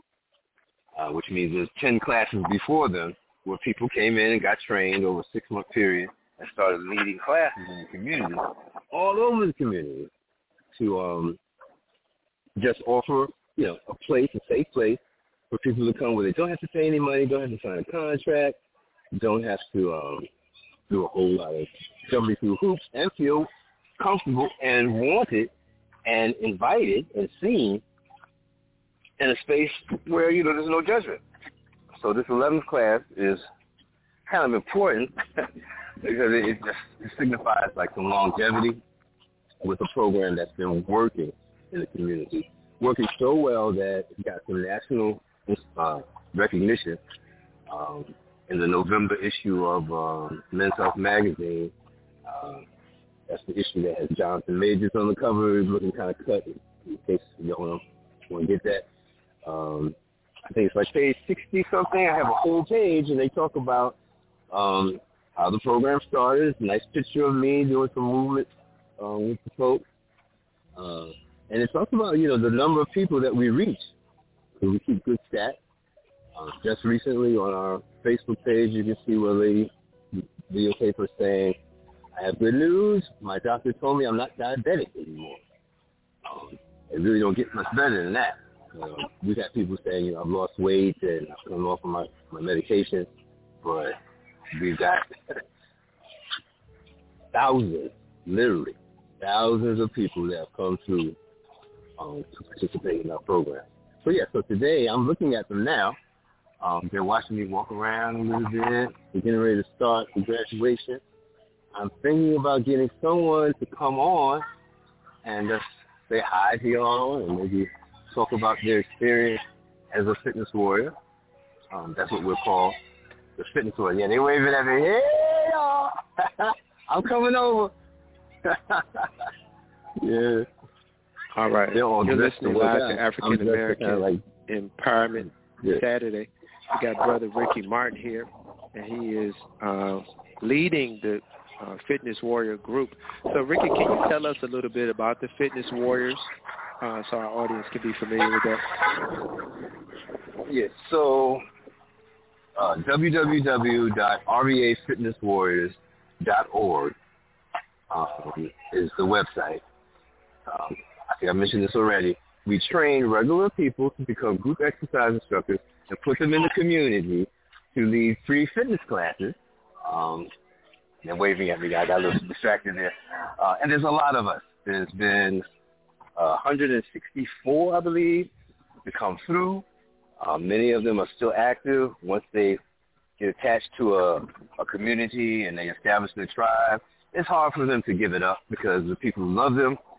uh, which means there's ten classes before them where people came in and got trained over a six-month period and started leading classes in the community, all over the community, to um, just offer, you know, a place, a safe place for people to come where they don't have to pay any money, don't have to sign a contract, don't have to um, do a whole lot of jumping through hoops, and feel comfortable and wanted and invited and seen in a space where, you know, there's no judgment. So this eleventh class is kind of important because it just it signifies like some longevity with a program that's been working in the community, working so well that it got some national uh, recognition. Um, in the November issue of um, Men's Health magazine, uh, that's the issue that has Jonathan Majors on the cover. He's looking kind of cut in case you don't want to get that. Um, I think it's like page sixty-something. I have a whole page, and they talk about um, how the program started. It's a nice picture of me doing some movement um, with the folks. Uh, and it talks about, you know, the number of people that we reach. So we keep good stats. Uh, just recently on our Facebook page, you can see where a lady videotape was saying, I have good news. My doctor told me I'm not diabetic anymore. Um, it really don't get much better than that. Uh, we've had people saying, you know, I've lost weight and I've come off of my, my medication, but we've got thousands, literally, thousands of people that have come through um, to participate in our program. So, yeah, so today I'm looking at them now. Um, they're watching me walk around a little bit. We're getting ready to start the graduation. I'm thinking about getting someone to come on and just say hi to y'all and maybe talk about their experience as a fitness warrior. Um, that's what we'll call the fitness warrior. Yeah, they waving at me. Hey, y'all. I'm coming over. Yeah. All right. All You're listening live to African American like, Empowerment yeah. Saturday. We got Brother Ricky Martin here, and he is uh, leading the uh, Fitness Warrior group. So, Ricky, can you tell us a little bit about the Fitness Warriors uh, so our audience can be familiar with that? Yes. So, uh, w w w dot r v a fitness warriors dot org um, is the website. Um, I think I mentioned this already. We train regular people to become group exercise instructors and put them in the community to lead free fitness classes. Um, they're waving at me. I got a little distracted there. Uh, and there's a lot of us. There's been uh, one hundred sixty-four, I believe, to come through. Uh, many of them are still active. Once they get attached to a, a community and they establish their tribe, it's hard for them to give it up because the people who love them,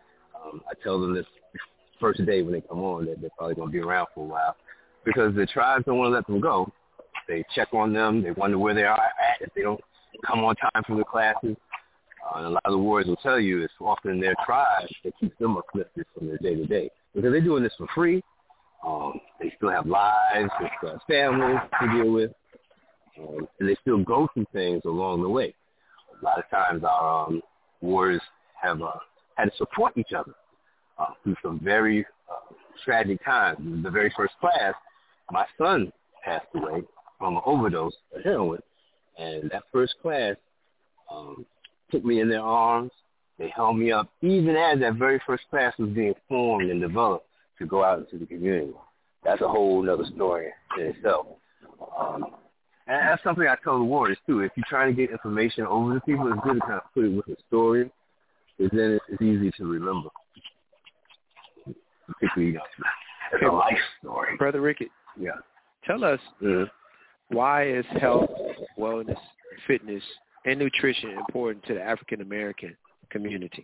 Um, I tell them this first day when they come on that they're probably going to be around for a while because the tribes don't want to let them go. They check on them. They wonder where they are at if they don't come on time for the classes. Uh, and a lot of the warriors will tell you it's often their tribes that keeps them uplifted from their day-to-day because they're doing this for free. Um, they still have lives, they still have families to deal with, um, and they still go through things along the way. A lot of times our um, warriors have uh, had to support each other uh, through some very uh, tragic times. The very first class, my son passed away from an overdose of heroin, and that first class um, took me in their arms. They held me up even as that very first class was being formed and developed to go out into the community. That's a whole other story in itself. Um, and that's something I tell the warriors, too. If you're trying to get information over to people, it's good to kind of put it with a story, because then it's easy to remember. Particularly, it's a life story. Brother Ricky, yeah. tell us mm-hmm. why is health, wellness, fitness, and nutrition important to the African-American community?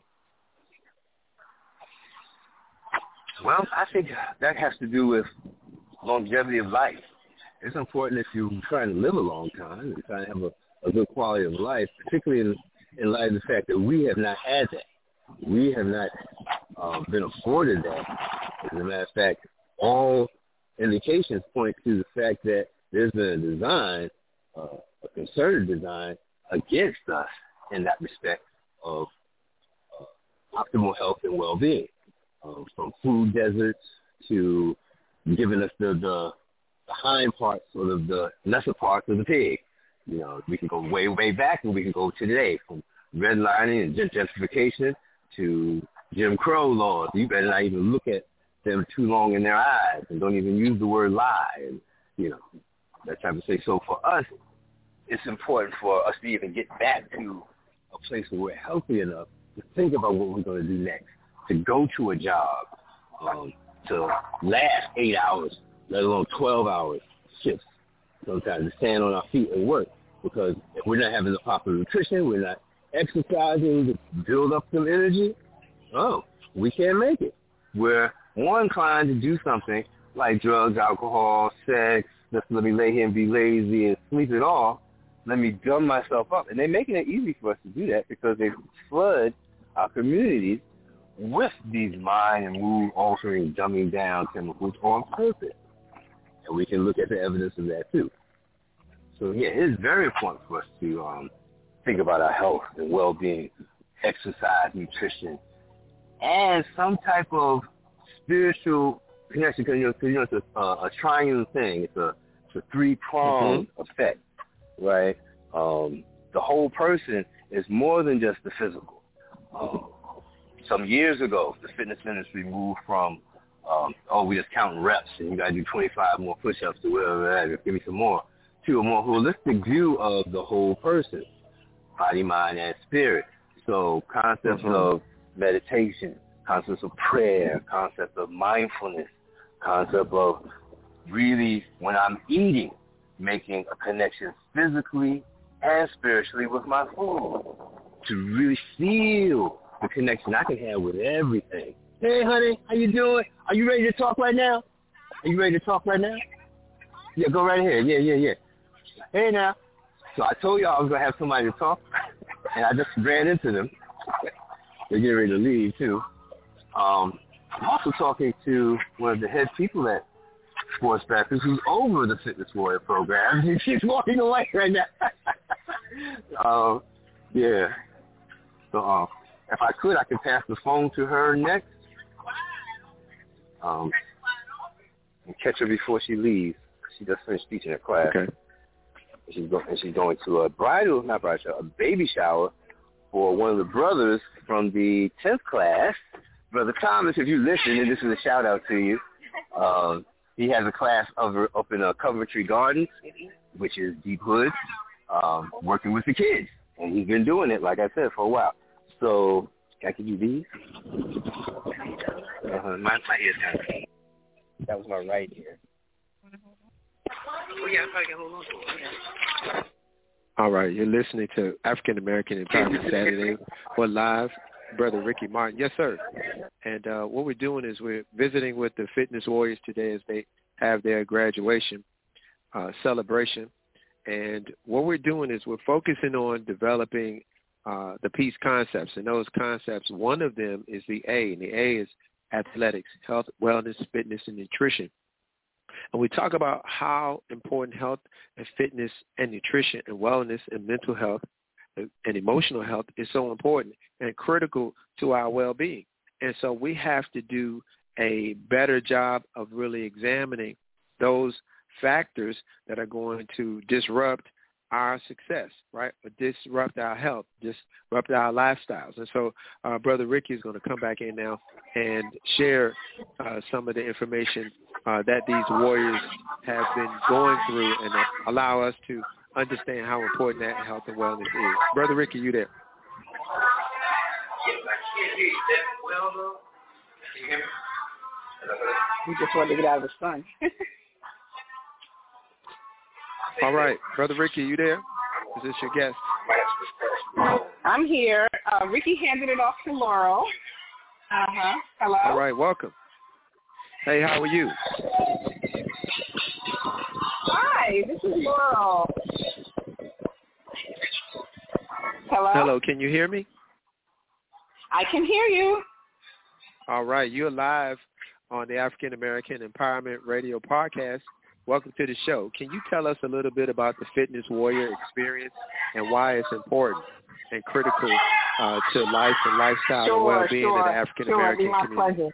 Well, I think that has to do with longevity of life. It's important if you're trying to live a long time and trying to have a, a good quality of life, particularly in, in light of the fact that we have not had that. We have not uh, been afforded that. As a matter of fact, all indications point to the fact that there's been a design, uh, a concerted design against us in that respect of uh, optimal health and well-being. Um, from food deserts to giving us the, the, the hind parts or the, the lesser parts of the pig. You know, we can go way, way back and we can go to today, from redlining and gentrification to Jim Crow laws. You better not even look at them too long in their eyes and don't even use the word lie and, you know, that type of thing. So for us, it's important for us to even get back to a place where we're healthy enough to think about what we're going to do next. To go to a job, um, to last eight hours, let alone twelve hours shifts, sometimes to stand on our feet and work, because if we're not having the proper nutrition, we're not exercising to build up some energy, oh, we can't make it. We're more inclined to do something like drugs, alcohol, sex, just let me lay here and be lazy and sleep it off, let me dumb myself up. And they're making it easy for us to do that because they flood our communities with these mind and mood altering, dumbing down chemicals on purpose. And we can look at the evidence of that too. So yeah, it is very important for us to um, think about our health and well-being, exercise, nutrition, and some type of spiritual connection. Because, you know, you know it's a, uh, a triune thing. It's a, it's a three-pronged mm-hmm. effect, right? Um, the whole person is more than just the physical. Um, Some years ago, the fitness industry moved from, um, oh, we just counting reps and you got to do twenty-five more push-ups or whatever, give me some more, to a more holistic view of the whole person, body, mind, and spirit. So concepts mm-hmm. of meditation, concepts of prayer, concepts of mindfulness, concept of really, when I'm eating, making a connection physically and spiritually with my food to really feel the connection I can have with everything. Hey, honey, how you doing? Are you ready to talk right now? Are you ready to talk right now? Yeah, go right ahead. Yeah, yeah, yeah. Hey, now. So I told y'all I was going to have somebody to talk, and I just ran into them. They're getting ready to leave, too. Um, I'm also talking to one of the head people at Sports Baptist who's over the Fitness Warrior program. He keeps walking away right now. um, yeah. So, um, if I could, I could pass the phone to her next um, and catch her before she leaves. She just finished teaching her class. Okay. And she's, go- and she's going to a bridal, not bridal shower, a baby shower for one of the brothers from the tenth class. Brother Thomas, if you listen, and this is a shout-out to you, um, he has a class over, up in uh, Coventry Gardens, which is Deep Hood, um, working with the kids. And he's been doing it, like I said, for a while. So, can I give you these? Uh-huh. My, my ear's kind of, that was my right ear. Oh, yeah, I probably can hold on to it. All right, you're listening to African American Empowerment Saturday. We're live Brother Ricky Martin. Yes, sir. And uh, what we're doing is we're visiting with the Fitness Warriors today as they have their graduation uh, celebration. And what we're doing is we're focusing on developing uh, the peace concepts. And those concepts, one of them is the A, and the A is athletics, health, wellness, fitness, and nutrition. And we talk about how important health and fitness and nutrition and wellness and mental health and emotional health is so important and critical to our well-being. And so we have to do a better job of really examining those factors that are going to disrupt our success, right, or disrupt our health, disrupt our lifestyles. And so uh, Brother Ricky is going to come back in now and share uh, some of the information uh, that these warriors have been going through and uh, allow us to understand how important that health and wellness is. Brother Ricky, you there? We just wanted to get out of the sun. All right. Brother Ricky, you there? Is this your guest? I'm here. Uh, Ricky handed it off to Laurel. Uh-huh. Hello? All right. Welcome. Hey, how are you? Hi, this is Laurel. Hello? Hello. Can you hear me? I can hear you. All right. You're live on the African American Empowerment Radio Podcast. Welcome to the show. Can you tell us a little bit about the Fitness Warrior experience and why it's important and critical uh, to life and lifestyle sure, and well-being sure, of the African American sure, be my community? Pleasure.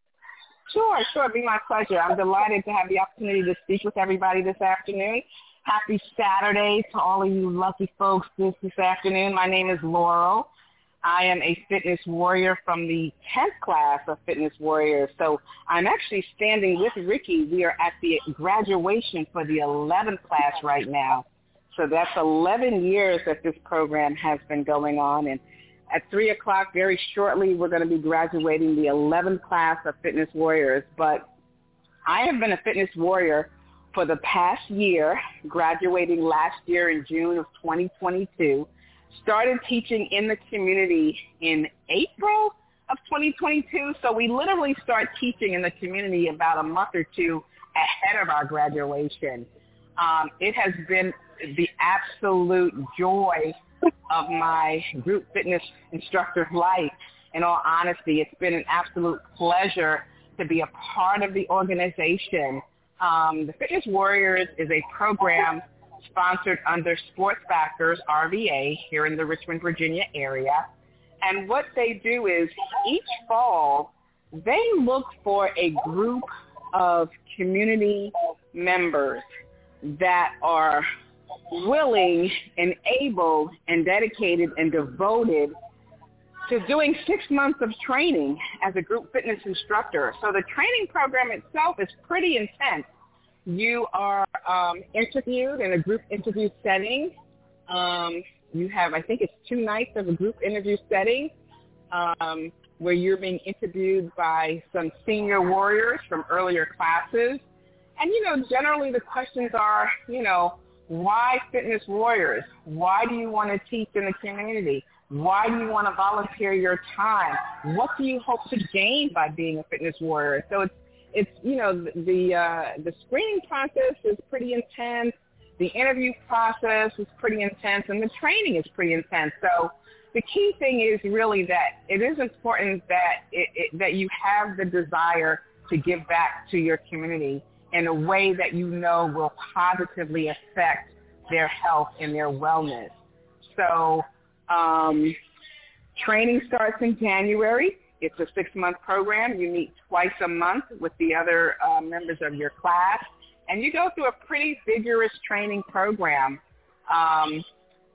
Sure, sure, be my pleasure. I'm delighted to have the opportunity to speak with everybody this afternoon. Happy Saturday to all of you lucky folks this, this afternoon. My name is Laurel. I am a fitness warrior from the tenth class of Fitness Warriors. So I'm actually standing with Ricky. We are at the graduation for the eleventh class right now. So that's eleven years that this program has been going on. And at three o'clock, very shortly, we're going to be graduating the eleventh class of Fitness Warriors. But I have been a fitness warrior for the past year, graduating last year in June of twenty twenty-two. Started teaching in the community in April of twenty twenty-two. So we literally start teaching in the community about a month or two ahead of our graduation. Um, it has been the absolute joy of my group fitness instructor's life. In all honesty, it's been an absolute pleasure to be a part of the organization. Um, the Fitness Warriors is a program sponsored under Sports Factors, R V A, here in the Richmond, Virginia area. And what they do is each fall, they look for a group of community members that are willing and able and dedicated and devoted to doing six months of training as a group fitness instructor. So the training program itself is pretty intense. You are um, interviewed in a group interview setting. Um, you have, I think it's two nights of a group interview setting um, where you're being interviewed by some senior warriors from earlier classes. And, you know, generally the questions are, you know, why fitness warriors? Why do you want to teach in the community? Why do you want to volunteer your time? What do you hope to gain by being a fitness warrior? So it's, It's, you know, the uh, the screening process is pretty intense. The interview process is pretty intense, and the training is pretty intense. So the key thing is really that it is important that it, it, that you have the desire to give back to your community in a way that you know will positively affect their health and their wellness. So um, training starts in January. It's a six-month program. You meet twice a month with the other uh, members of your class, and you go through a pretty vigorous training program. Um,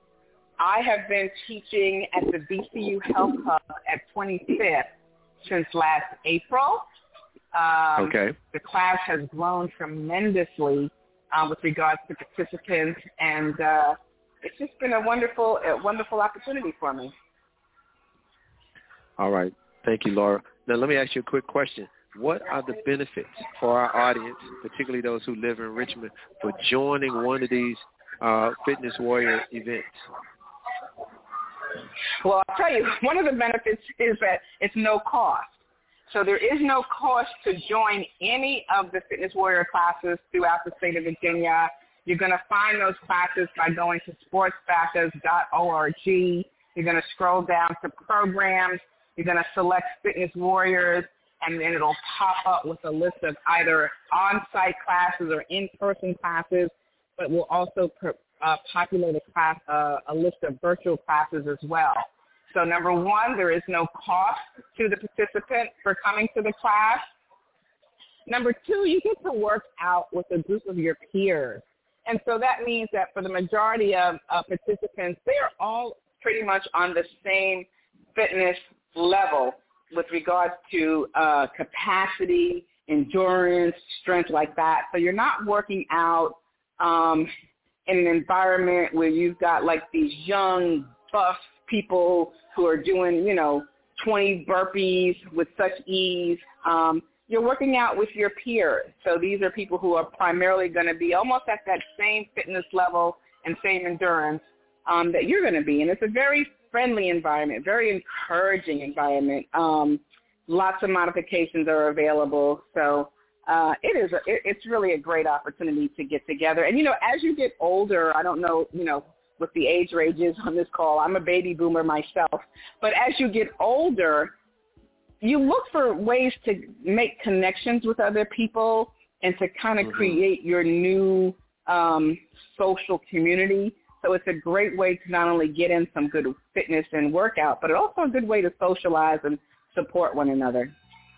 I have been teaching at the V C U Health Hub at twenty-fifth since last April. Um, okay. The class has grown tremendously uh, with regards to participants, and uh, it's just been a wonderful, a wonderful opportunity for me. All right. Thank you, Laura. Now, let me ask you a quick question. What are the benefits for our audience, particularly those who live in Richmond, for joining one of these uh, Fitness Warrior events? Well, I'll tell tell you, one of the benefits is that it's no cost. So there is no cost to join any of the Fitness Warrior classes throughout the state of Virginia. You're going to find those classes by going to sports backers dot org. You're going to scroll down to programs. You're going to select Fitness Warriors, and then it'll pop up with a list of either on-site classes or in-person classes, but we'll also uh, populate a, class, uh, a list of virtual classes as well. So number one, there is no cost to the participant for coming to the class. Number two, you get to work out with a group of your peers. And so that means that for the majority of uh, participants, they are all pretty much on the same fitness level with regards to uh, capacity, endurance, strength like that. So you're not working out um, in an environment where you've got like these young, buff people who are doing, you know, twenty burpees with such ease. Um, you're working out with your peers. So these are people who are primarily going to be almost at that same fitness level and same endurance um, that you're going to be. And it's a very friendly environment, very encouraging environment. Um, lots of modifications are available. So uh, it is. A, it, it's really a great opportunity to get together. And, you know, as you get older, I don't know, you know, with the age ranges on this call, I'm a baby boomer myself. But as you get older, you look for ways to make connections with other people and to kind of mm-hmm. create your new um, social community. So it's a great way to not only get in some good fitness and workout, but it's also a good way to socialize and support one another.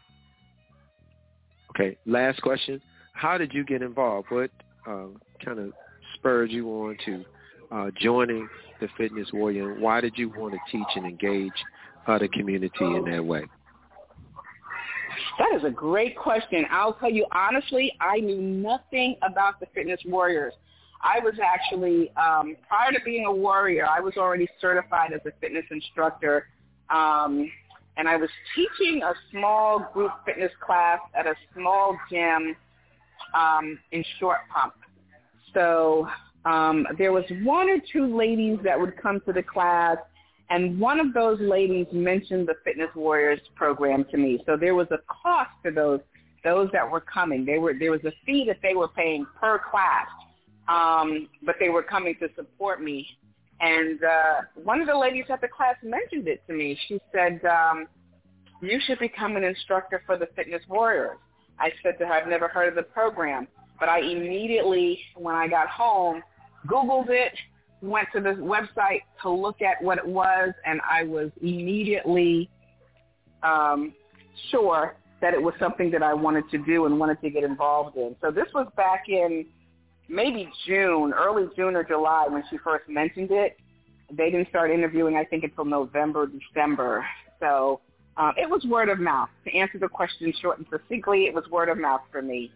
Okay, last question. How did you get involved? What uh, kind of spurred you on to uh, joining the Fitness Warrior? Why did you want to teach and engage uh, the community in that way? That is a great question. I'll tell you honestly, I knew nothing about the Fitness Warriors. I was actually, um, prior to being a warrior, I was already certified as a fitness instructor, um, and I was teaching a small group fitness class at a small gym um, in Short Pump. So um, there was one or two ladies that would come to the class, and one of those ladies mentioned the Fitness Warriors program to me. So there was a cost to those those that were coming. They were there was a fee that they were paying per class. Um, but they were coming to support me. And uh, one of the ladies at the class mentioned it to me. She said, um, you should become an instructor for the Fitness Warriors. I said to her, I've never heard of the program. But I immediately, when I got home, Googled it, went to the website to look at what it was, and I was immediately um, sure that it was something that I wanted to do and wanted to get involved in. So this was back in maybe June, early June or July when she first mentioned it. They didn't start interviewing, I think, until November, December. So um, it was word of mouth. To answer the question short and succinctly, it was word of mouth for me.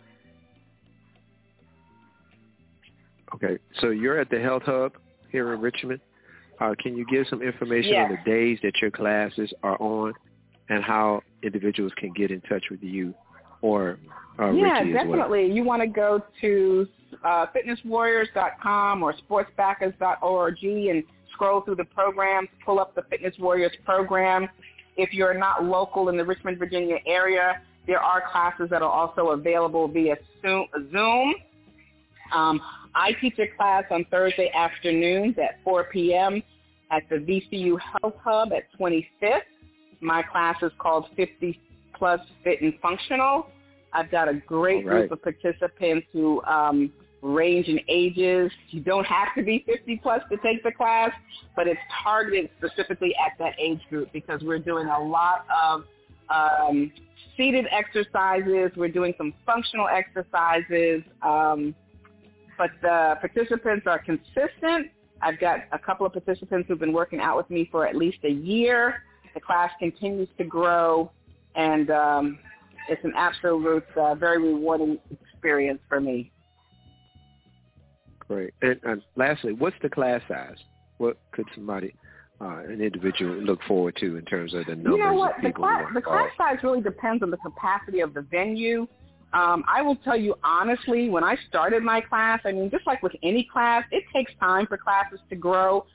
Okay, so you're at the Health Hub here in Richmond. Uh, can you give some information yes. on the days that your classes are on and how individuals can get in touch with you or uh, yeah, Richie as definitely. well? You want to go to uh, fitness warriors dot com or sports backers dot org and scroll through the programs, pull up the Fitness Warriors program. If you're not local in the Richmond, Virginia area, there are classes that are also available via Zoom. Um, I teach a class on Thursday afternoons at four p.m. at the V C U Health Hub at twenty-fifth. My class is called fifty plus Fit and Functional. I've got a great right. group of participants who um, range in ages. You don't have to be fifty plus to take the class, but it's targeted specifically at that age group because we're doing a lot of um, seated exercises. We're doing some functional exercises, um, but the participants are consistent. I've got a couple of participants who've been working out with me for at least a year. The class continues to grow, and um, it's an absolute, uh, very rewarding experience for me. Great. And, and lastly, what's the class size? What could somebody, uh, an individual, look forward to in terms of the numbers you know what? of people? The class, who are the class size really depends on the capacity of the venue. Um, I will tell you honestly, when I started my class, I mean, just like with any class, it takes time for classes to grow.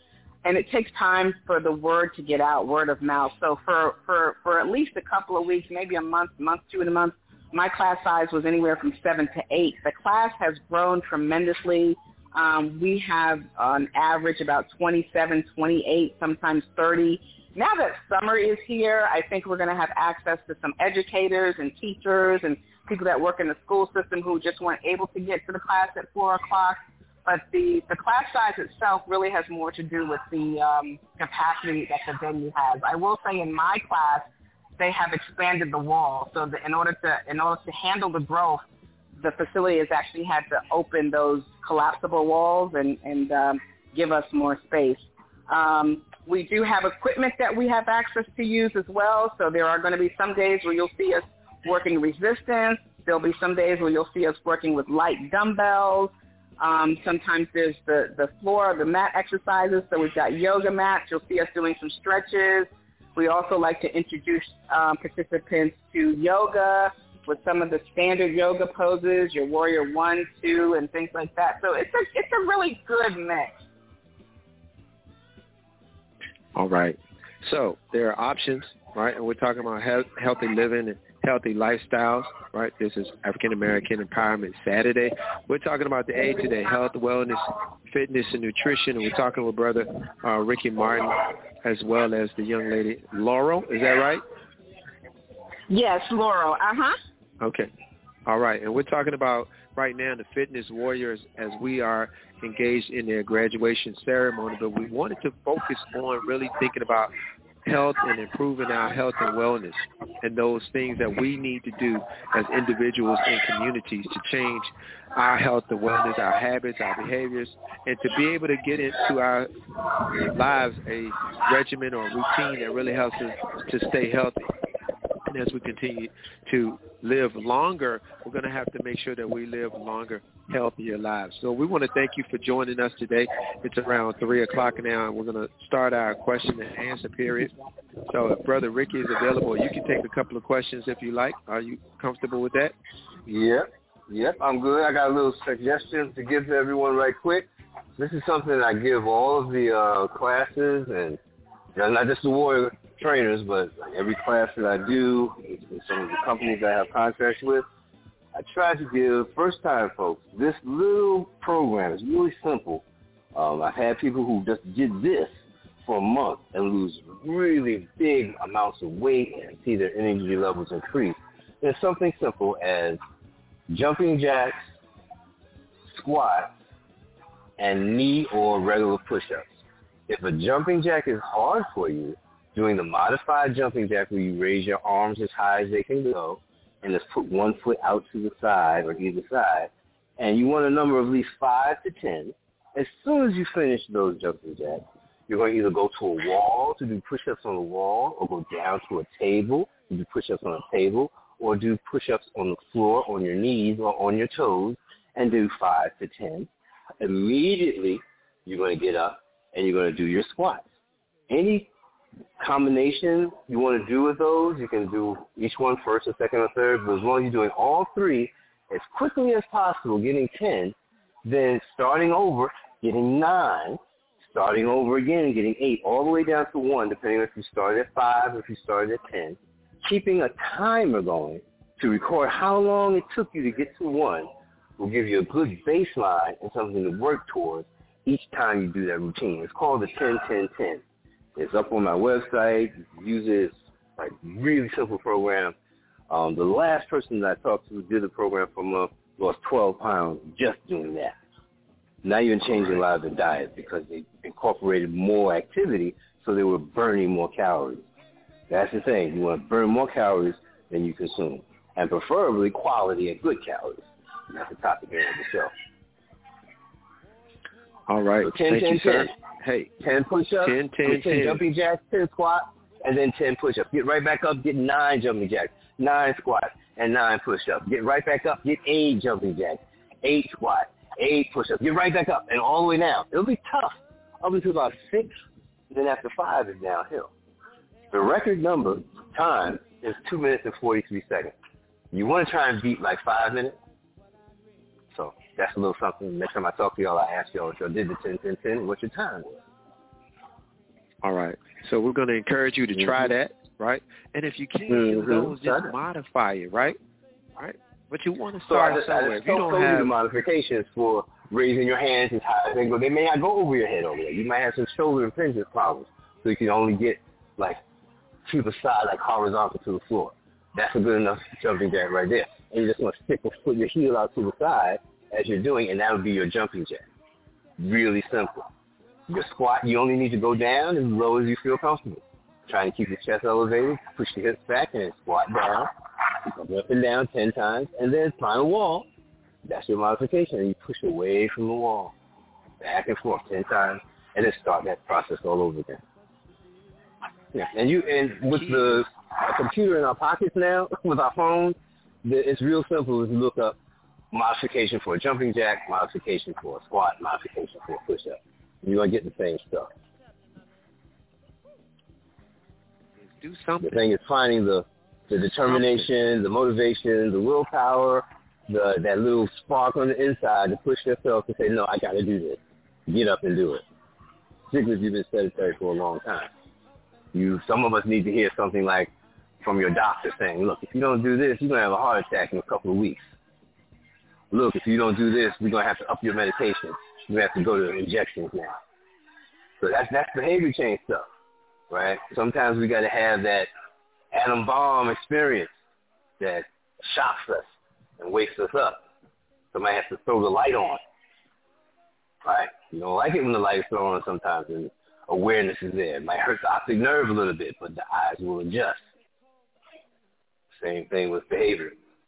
and it takes time for the word to get out, word of mouth. So for, for, for at least a couple of weeks, maybe a month, month, two in a month, my class size was anywhere from seven to eight. The class has grown tremendously. Um, we have on average about twenty-seven, twenty-eight, sometimes thirty. Now that summer is here, I think we're going to have access to some educators and teachers and people that work in the school system who just weren't able to get to the class at four o'clock. But the, the class size itself really has more to do with the um, capacity that the venue has. I will say in my class, they have expanded the wall. So that in order to in order to handle the growth, the facility has actually had to open those collapsible walls and, and um, give us more space. Um, we do have equipment that we have access to use as well. So there are going to be some days where you'll see us working resistance. There'll be some days where you'll see us working with light dumbbells. Um, sometimes there's the, the floor, the mat exercises. So we've got yoga mats. You'll see us doing some stretches. We also like to introduce um, participants to yoga with some of the standard yoga poses, your warrior one, two, and things like that. So it's a, it's a really good mix. All right. So there are options, right? And we're talking about health, healthy living and healthy lifestyles, right? This is African American Empowerment Saturday. We're talking about the A today, health, wellness, fitness, and nutrition. And we're talking with Brother uh, Ricky Martin as well as the young lady, Laurel. Is that right? Yes, Laurel. Uh-huh. Okay. All right. And we're talking about right now the fitness warriors as we are engaged in their graduation ceremony. But we wanted to focus on really thinking about health and improving our health and wellness and those things that we need to do as individuals and communities to change our health and wellness, our habits, our behaviors, and to be able to get into our lives a regimen or routine that really helps us to stay healthy. And as we continue to live longer, we're going to have to make sure that we live longer, healthier lives. So we want to thank you for joining us today. It's around three o'clock now, and we're going to start our question and answer period. So if Brother Ricky is available, you can take a couple of questions if you like. Are you comfortable with that? Yep. Yep, I'm good. I got a little suggestion to give to everyone right quick. This is something I give all of the uh, classes, and you know, not just the warrior trainers, but every class that I do, and some of the companies I have contracts with, I try to give first-time folks this little program. It's really simple. Um, I've had people who just did this for a month and lose really big amounts of weight and see their energy levels increase. There's something simple as jumping jacks, squats, and knee or regular push-ups. If a jumping jack is hard for you, doing the modified jumping jack where you raise your arms as high as they can go and just put one foot out to the side or either side, and you want a number of at least five to ten, as soon as you finish those jumping jacks, you're going to either go to a wall to do push-ups on the wall or go down to a table to do push-ups on a table or do push-ups on the floor, on your knees or on your toes and do five to ten. Immediately, you're going to get up and you're going to do your squats. Any combination you want to do with those, you can do each one first or second or third, but as long as you're doing all three as quickly as possible, getting ten, then starting over, getting nine, starting over again, getting eight, all the way down to one, depending on if you started at five or if you started at ten. Keeping a timer going to record how long it took you to get to one will give you a good baseline and something to work towards each time you do that routine. It's called the ten ten ten. It's up on my website. You can use it. It's like really simple program. Um, the last person that I talked to who did the program for a month lost twelve pounds just doing that. Now you're changing a lot of their diet because they incorporated more activity, so they were burning more calories. That's the thing. You want to burn more calories than you consume, and preferably quality and good calories. And that's the topic here of the show. All right. So ten, Thank ten, you, sir. ten. Hey. ten push-ups, ten, ten, ten, ten. jumping jacks, ten squats, and then ten push-ups. Get right back up, get nine jumping jacks, nine squats, and nine push-ups. Get right back up, get eight jumping jacks, eight squats, eight push-ups. Get right back up and all the way down. It'll be tough up until about six, and then after five is downhill. The record number time is two minutes and forty-three seconds. You want to try and beat like five minutes? So that's a little something. Next time I talk to y'all, I ask y'all if y'all did the ten ten ten, what your time was. All right. So we're going to encourage you to mm-hmm. try that, right? And if you can't mm-hmm. do those, just modify it, right? Right? But you want to start so I just, somewhere. I just if you don't told have you the modifications for raising your hands as high as they go. They may not go over your head over there. You might have some shoulder impingement problems, so you can only get like to the side, like horizontal to the floor. That's a good enough jumping jack right there. And you just want to stick a foot, your heel out to the side as you're doing, and that would be your jumping jack. Really simple. Your squat, you only need to go down as low as you feel comfortable. Trying to keep your chest elevated, push your hips back, and then squat down. Go up and down ten times, and then find a wall. That's your modification. And you push away from the wall, back and forth ten times, and then start that process all over again. Yeah, and you and with the uh, computer in our pockets now, with our phones, the, it's real simple. Is look up modification for a jumping jack, modification for a squat, modification for a push-up. You're gonna get the same stuff. Do something. The thing is finding the the determination, the motivation, the willpower, the that little spark on the inside to push yourself to say, no, I got to do this. Get up and do it. Particularly if you've been sedentary for a long time. You, some of us need to hear something like from your doctor saying, look, if you don't do this, you're going to have a heart attack in a couple of weeks. Look, if you don't do this, we're going to have to up your medication. You're going to have to go to injections now. So that's, that's behavior change stuff, right? Sometimes we got to have that atom bomb experience that shocks us and wakes us up. Somebody has to throw the light on, right? You don't like it when the light is thrown on sometimes and awareness is there. It might hurt the optic nerve a little bit, but the eyes will adjust. Same thing with behavior.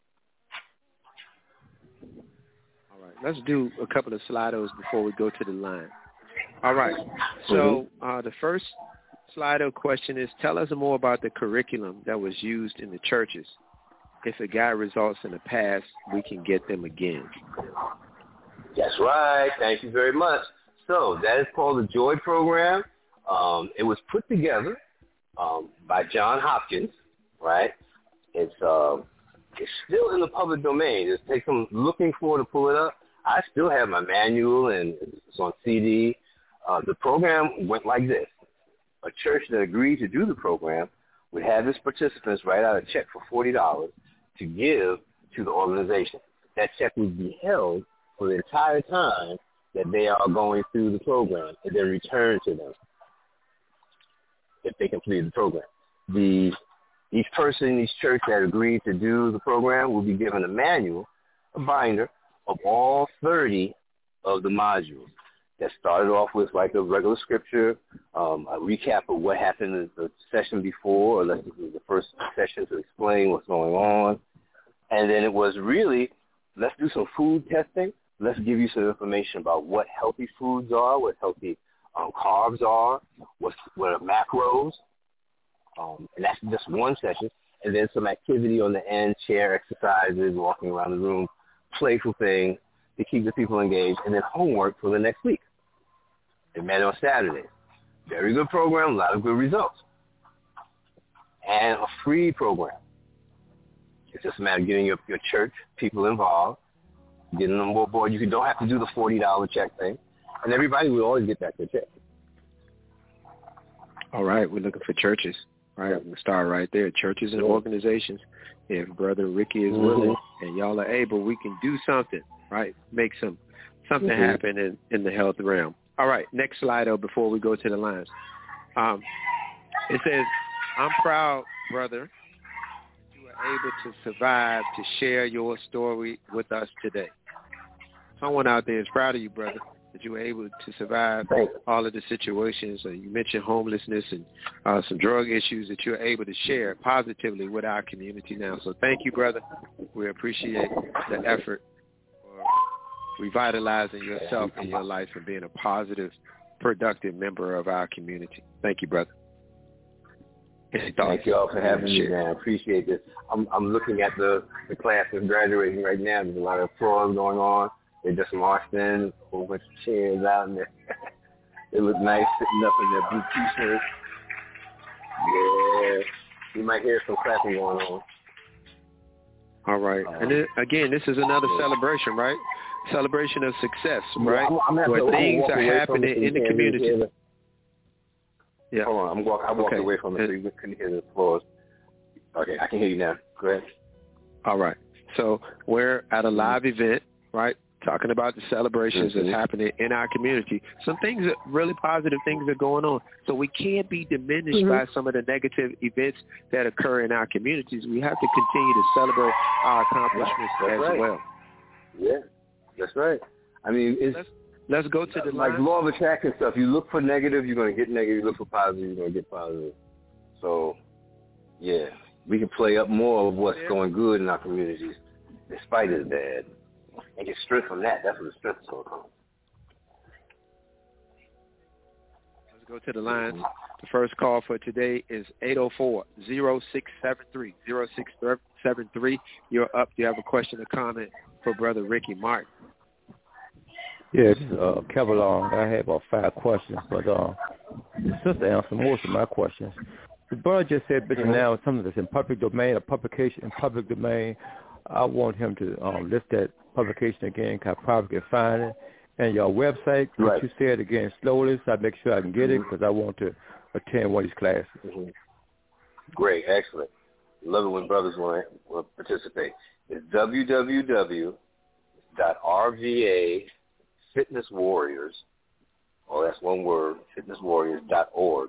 All right, let's do a couple of Slidos before we go to the line. All right, so uh, the first Slido question is, tell us more about the curriculum that was used in the churches. If it got results in the past, we can get them again. That's right. Thank you very much. So that is called the Joy Program. Um, it was put together um, by John Hopkins, right? It's uh, it's still in the public domain. It takes some looking for to pull it up. I still have my manual, and it's on C D. Uh, the program went like this. A church that agreed to do the program would have its participants write out a check for forty dollars to give to the organization. That check would be held for the entire time that they are going through the program and then returned to them if they completed the program. The Each person in each church that agreed to do the program will be given a manual, a binder, of all thirty of the modules. That started off with like a regular scripture, um, a recap of what happened in the session before, or let's do the first session to explain what's going on. And then it was really, let's do some food testing. Let's give you some information about what healthy foods are, what healthy um, carbs are, what's, what are macros. Um, and that's just one session. And then some activity on the end, chair exercises, walking around the room, playful things to keep the people engaged, and then homework for the next week. It met on Saturdays. Very good program, a lot of good results. And a free program. It's just a matter of getting your, your church people involved, getting them on board. You don't have to do the forty dollars check thing. And everybody will always get back their check. All right, we're looking for churches. All right, we'll start right there. Churches and organizations. If Brother Ricky is mm-hmm. willing and y'all are able, we can do something, right? Make some something mm-hmm. happen in, in the health realm. All right, next slide before we go to the lines. Um, it says, I'm proud, brother, you were able to survive to share your story with us today. Someone out there is proud of you, brother, that you were able to survive all of the situations. Uh, you mentioned homelessness and uh, some drug issues that you're able to share positively with our community now. So thank you, brother. We appreciate the effort for revitalizing yourself and your life and being a positive, productive member of our community. Thank you, brother. Thank you all for having me, man. I appreciate this. I'm, I'm looking at the, the class that's graduating right now. There's a lot of applause going on. They just marched in, a whole bunch of chairs out in there. They look nice sitting up in their blue T-shirts. Yeah. You might hear some clapping going on. All right. Um, and then, again, this is another yeah. celebration, right? Celebration of success, right? Yeah, I'm, I'm Where things are happening in the community. Yeah. Hold on. I'm walk, I walked okay. away from it so you couldn't hear the applause. Okay, I can hear you now. Go ahead. All right. So we're at a live event, right, talking about the celebrations mm-hmm. that's happening in our community. Some things, that really positive things are going on. So we can't be diminished mm-hmm. by some of the negative events that occur in our communities. We have to continue to celebrate our accomplishments that's as right. well. Yeah, that's right. I mean, it's let's, let's go to the like line. law of attraction stuff. You look for negative, you're going to get negative. You look for positive, you're going to get positive. So, yeah, we can play up more of what's yeah. going good in our communities, despite it's bad, and get strength from that. That's where the strength is going to come. Let's go to the lines. The first call for today is eight oh four, oh six seven three, oh six seven three. You're up. Do you have a question or comment for Brother Ricky Martin? Yeah, this is uh, Kevlon. I have about five questions, but uh, the sister answered most of my questions. The brother just said, but now something that's in public domain, a publication in public domain. I want him to um, list that publication again, because I probably can find it. And your website, could right. you say it again slowly so I make sure I can get it, because I want to attend one of these classes. Mm-hmm. Great, excellent. Love it when brothers want to participate. It's w w w dot r v a fitness warriors, oh, that's one word, fitness warriors dot org.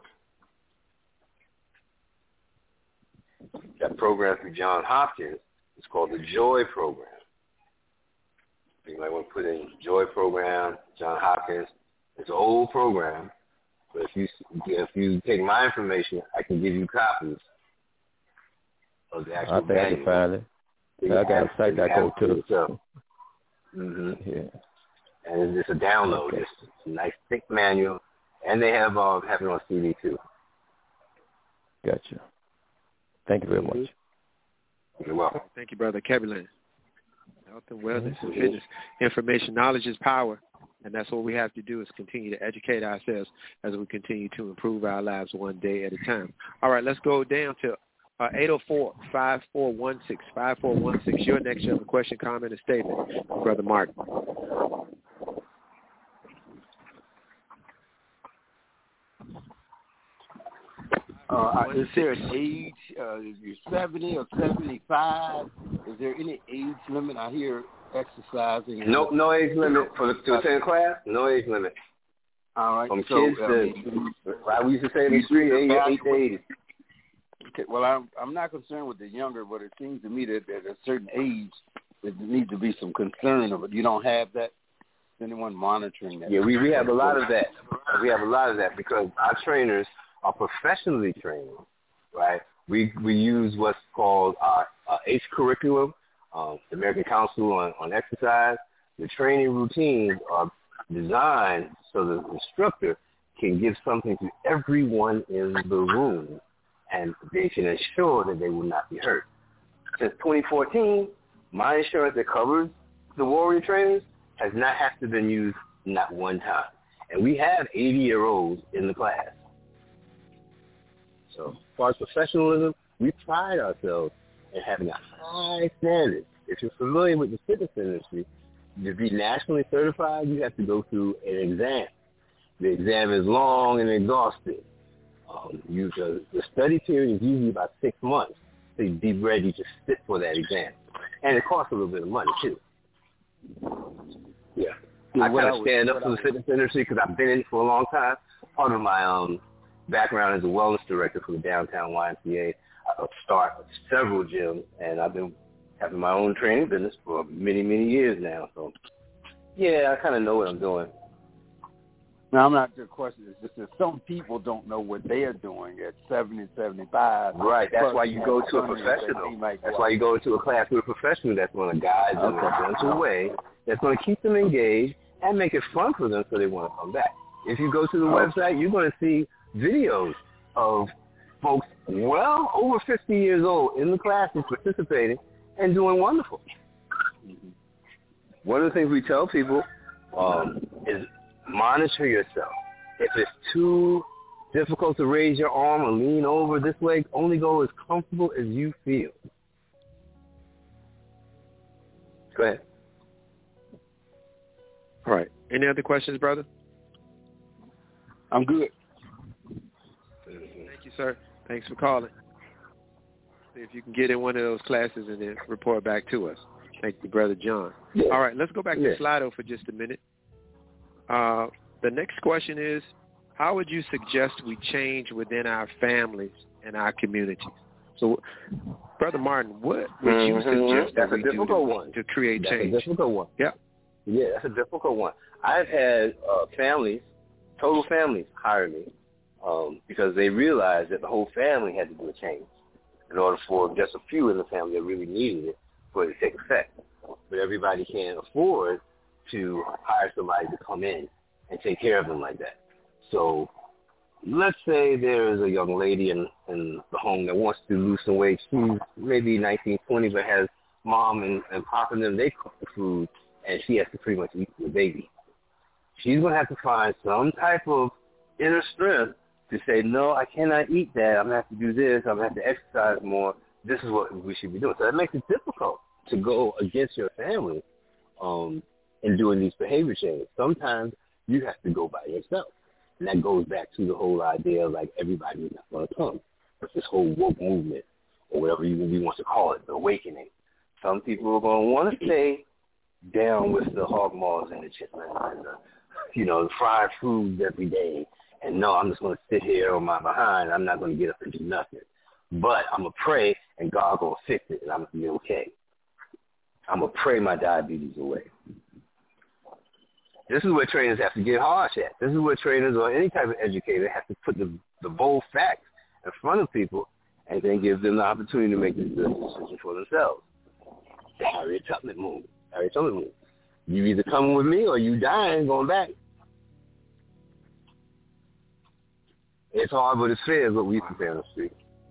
That program through Johns Hopkins is called the JOY program. You might want to put in JOY program, Johns Hopkins. It's an old program, but if you if you take my information, I can give you copies of the actual I think I can find it. Yeah, I got a site that I go to. Mm-hmm. Yeah. And it's just a download. Okay. It's a nice thick manual, and they have uh, have it on C D too. Gotcha. Thank you very mm-hmm. much. You're welcome. Thank you, Brother Kevlin. Health and wellness mm-hmm. and fitness. Information, knowledge is power, and that's what we have to do is continue to educate ourselves as we continue to improve our lives one day at a time. All right, let's go down to uh, eight oh four, five four one six, five four one six. You're next. You have a question, comment, or statement, Brother Martin. Uh, is there an age? Uh, is you seventy or seventy-five? Is there any age limit? I hear exercising. No, no age limit for the to attend class. No age limit. All right. From so, kids um, to, uh, we used to say in the street, eight, eight to eighty. Okay, well, I'm I'm not concerned with the younger, but it seems to me that at a certain age, there needs to be some concern of it. You don't have that. Is anyone monitoring that? Yeah, we we have a lot of that. We have a lot of that because our trainers are professionally trained, right? We we use what's called our, our ACE curriculum, um, the American Council on, on Exercise. The training routines are designed so the instructor can give something to everyone in the room, and they can ensure that they will not be hurt. Since twenty fourteen, my insurance that covers the Warrior trainers has not had to been used not one time. And we have eighty-year-olds in the class. So as far as professionalism, we pride ourselves in having a high standard. If you're familiar with the fitness industry, to be nationally certified, you have to go through an exam. The exam is long and exhaustive. Um, you, the, the study period is usually about six months. So you be ready to sit for that exam. And it costs a little bit of money, too. Yeah. yeah I kind of stand up for the fitness industry because I've been in it for a long time. Part of my um, background as a wellness director for the downtown Y M C A. I start several gyms, and I've been having my own training business for many, many years now. So, yeah, I kind of know what I'm doing. Now, I'm not the question. It's just that some people don't know what they are doing at seventy, seventy-five. Right. That's why you go to a professional. That's why you go to a class with a professional that's going to guide them in a gentle way, that's going to keep them engaged and make it fun for them so they want to come back. If you go to the website, you're going to see videos of folks well over fifty years old in the classes participating and doing wonderful. One of the things we tell people um, is monitor yourself. If it's too difficult to raise your arm or lean over this way, only go as comfortable as you feel. Go ahead. All right. Any other questions, brother? I'm good. sir. Thanks for calling. See if you can get in one of those classes and then report back to us. Thank you, Brother John. Yeah. All right, let's go back yeah. to Slido for just a minute. Uh, the next question is, how would you suggest we change within our families and our communities? So, Brother Martin, what would you mm-hmm. suggest that's that we a difficult do to, one. to create that's change? That's a difficult one. Yeah. Yeah, that's a difficult one. I've had uh, families, total families, hire me um, because they realized that the whole family had to do a change in order for just a few in the family that really needed it for it to take effect. But everybody can't afford to hire somebody to come in and take care of them like that. So let's say there is a young lady in, in the home that wants to lose some weight. She's maybe nineteen, twenty, but has mom and, and pop and them, they cook the food, and she has to pretty much eat the baby. She's going to have to find some type of inner strength to say, no, I cannot eat that. I'm going to have to do this. I'm going to have to exercise more. This is what we should be doing. So that makes it difficult to go against your family um, in doing these behavior changes. Sometimes you have to go by yourself. And that goes back to the whole idea of, like, everybody is not going to come. It's this whole woke movement, or whatever you we want to call it, the awakening. Some people are going to want to stay down with the hog maws and the chitlins and the, you know, the fried foods every day. And no, I'm just going to sit here on my behind. I'm not going to get up and do nothing. But I'm going to pray, and God going to fix it, and I'm going to be okay. I'm going to pray my diabetes away. This is where trainers have to get harsh at. This is where trainers or any type of educator have to put the, the bold facts in front of people and then give them the opportunity to make this decision for themselves. The Harriet Tubman move. Harriet Tubman move. You either coming with me or you dying going back. It's hard, but it's fair is what we used to say on the street.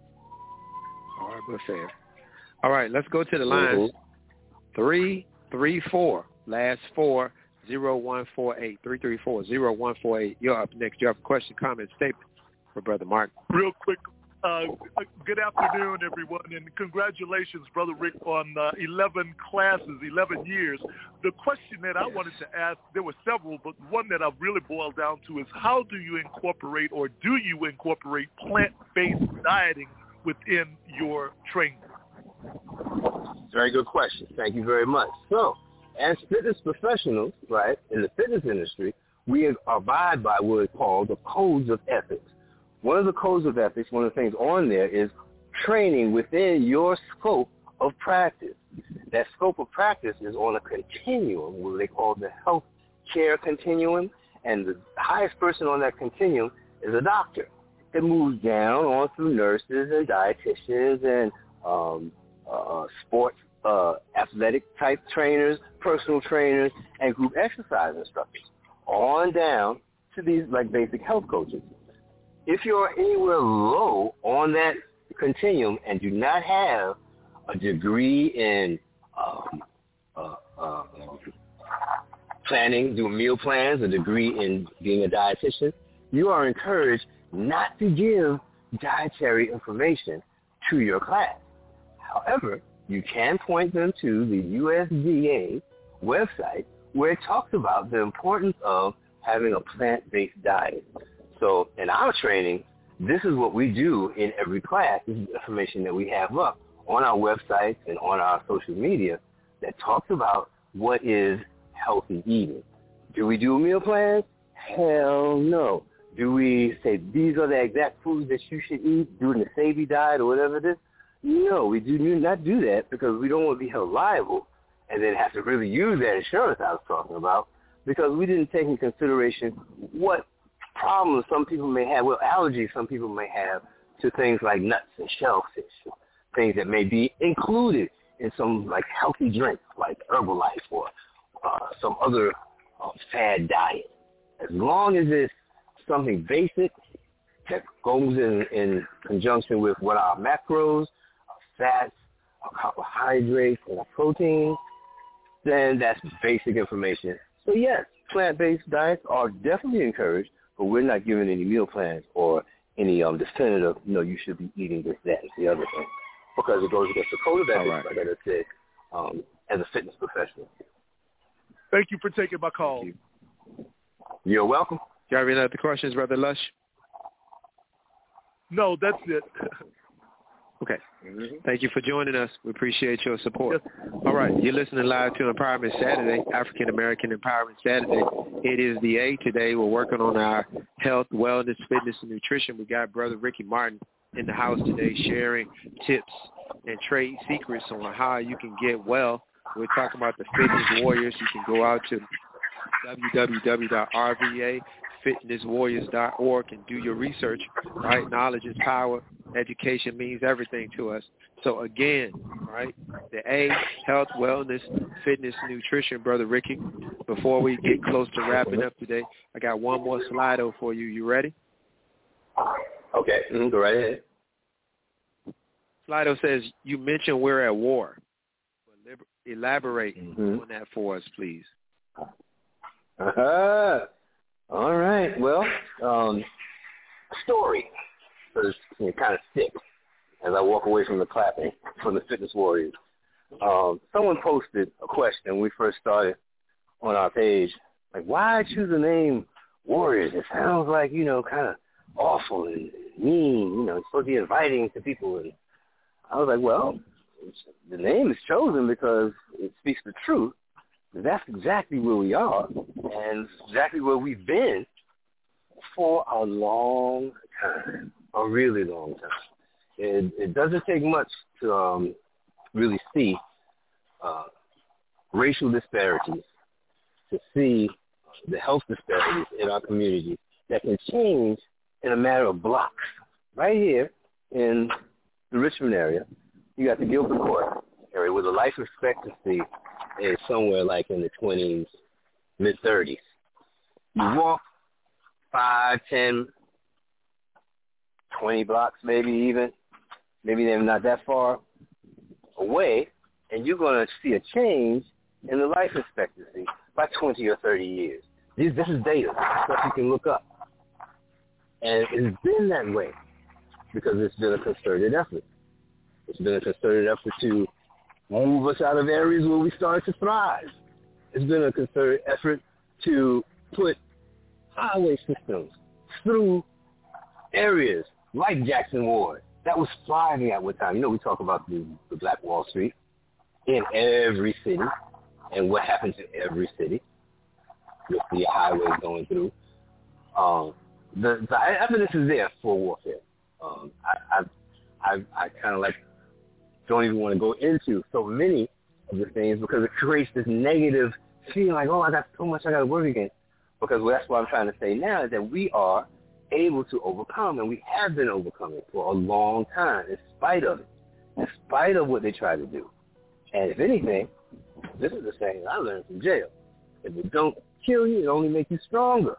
Hard, but fair. All right, let's go to the lines. Mm-hmm. Three, three, four. Last four, zero, one, four, eight. Three, three, four, zero, one, four, eight. You're up next. You have a question, comment, statement for Brother Martin. Real quick. Uh, good afternoon, everyone, and congratulations, Brother Rick, on uh, eleven classes, eleven years. The question that I wanted to ask, there were several, but one that I've really boiled down to is how do you incorporate or do you incorporate plant-based dieting within your training? Very good question. Thank you very much. So, as fitness professionals, right, in the fitness industry, we abide by what is called the codes of ethics. One of the codes of ethics, one of the things on there is training within your scope of practice. That scope of practice is on a continuum, what they call the health care continuum, and the highest person on that continuum is a doctor. It moves down on through nurses and dietitians and um, uh, sports, uh, athletic-type trainers, personal trainers, and group exercise instructors, on down to these like basic health coaches. If you're anywhere low on that continuum and do not have a degree in um, uh, uh, planning, doing meal plans, a degree in being a dietitian, you are encouraged not to give dietary information to your class. However, you can point them to the U S D A website where it talks about the importance of having a plant-based diet. So in our training, this is what we do in every class. This is information that we have up on our websites and on our social media that talks about what is healthy eating. Do we do meal plans? Hell no. Do we say these are the exact foods that you should eat, doing the S A B I diet or whatever it is? No, we do not do that because we don't want to be held liable and then have to really use that insurance I was talking about because we didn't take into consideration what problems some people may have, well, allergies some people may have to things like nuts and shellfish, things that may be included in some like healthy drink like Herbalife or uh, some other uh, fad diet. As long as it's something basic that goes in, in conjunction with what our macros, our fats, our carbohydrates, and our proteins, then that's basic information. So yes, plant-based diets are definitely encouraged, but we're not giving any meal plans or any um, definitive, you know, you should be eating this, that, and the other thing, because it goes against the code of ethics, right, like I said, um, as a fitness professional. Thank you for taking my call. You. You're welcome. You have any other questions, Brother Lush? No, that's it. Okay. Thank you for joining us. We appreciate your support. All right. You're listening live to Empowerment Saturday, African American Empowerment Saturday. It is the A today. We're working on our health, wellness, fitness, and nutrition. We got Brother Ricky Martin in the house today sharing tips and trade secrets on how you can get well. We're talking about the Fitness Warriors. You can go out to w w w dot r v a fitness warriors dot org and do your research, right? Knowledge is power. Education means everything to us. So again, right, the A, health, wellness, fitness, nutrition, Brother Ricky. Before we get close to wrapping up today, I got one more Slido for you. You ready? Okay, mm-hmm. Go right ahead. Slido says, you mentioned we're at war. Elaborate mm-hmm. on that for us, please. Uh-huh. All right. Well, um, story. So it kind of sticks as I walk away from the clapping from the Fitness Warriors. Um, someone posted a question when we first started on our page, like, why choose the name Warriors? It sounds like, you know, kind of awful and mean. You know, it's supposed to be inviting to people. And I was like, well, the name is chosen because it speaks the truth. That's exactly where we are, and exactly where we've been for a long time, a really long time. It, it doesn't take much to um, really see uh, racial disparities, to see the health disparities in our community that can change in a matter of blocks. Right here in the Richmond area, you got the Guilford Court area where the life expectancy is somewhere like in the twenties, mid-thirties. You walk five, ten, twenty blocks maybe even, maybe they're not that far away, and you're going to see a change in the life expectancy by twenty or thirty years. This, this is data, stuff you can look up. And it's been that way because it's been a concerted effort. It's been a concerted effort to move us out of areas where we started to thrive. It's been a concerted effort to put highway systems through areas like Jackson Ward that was thriving at one time. You know, we talk about the, the Black Wall Street in every city and what happens in every city with the highways going through. Um, the, the evidence is there for warfare. Um, I, I, I, I kind of like don't even want to go into so many of the things because it creates this negative feeling like, oh, I got so much I got to work against. Because that's what I'm trying to say now is that we are able to overcome, and we have been overcoming for a long time in spite of it, in spite of what they try to do. And if anything, this is the thing I learned from jail. If it don't kill you, it only makes you stronger.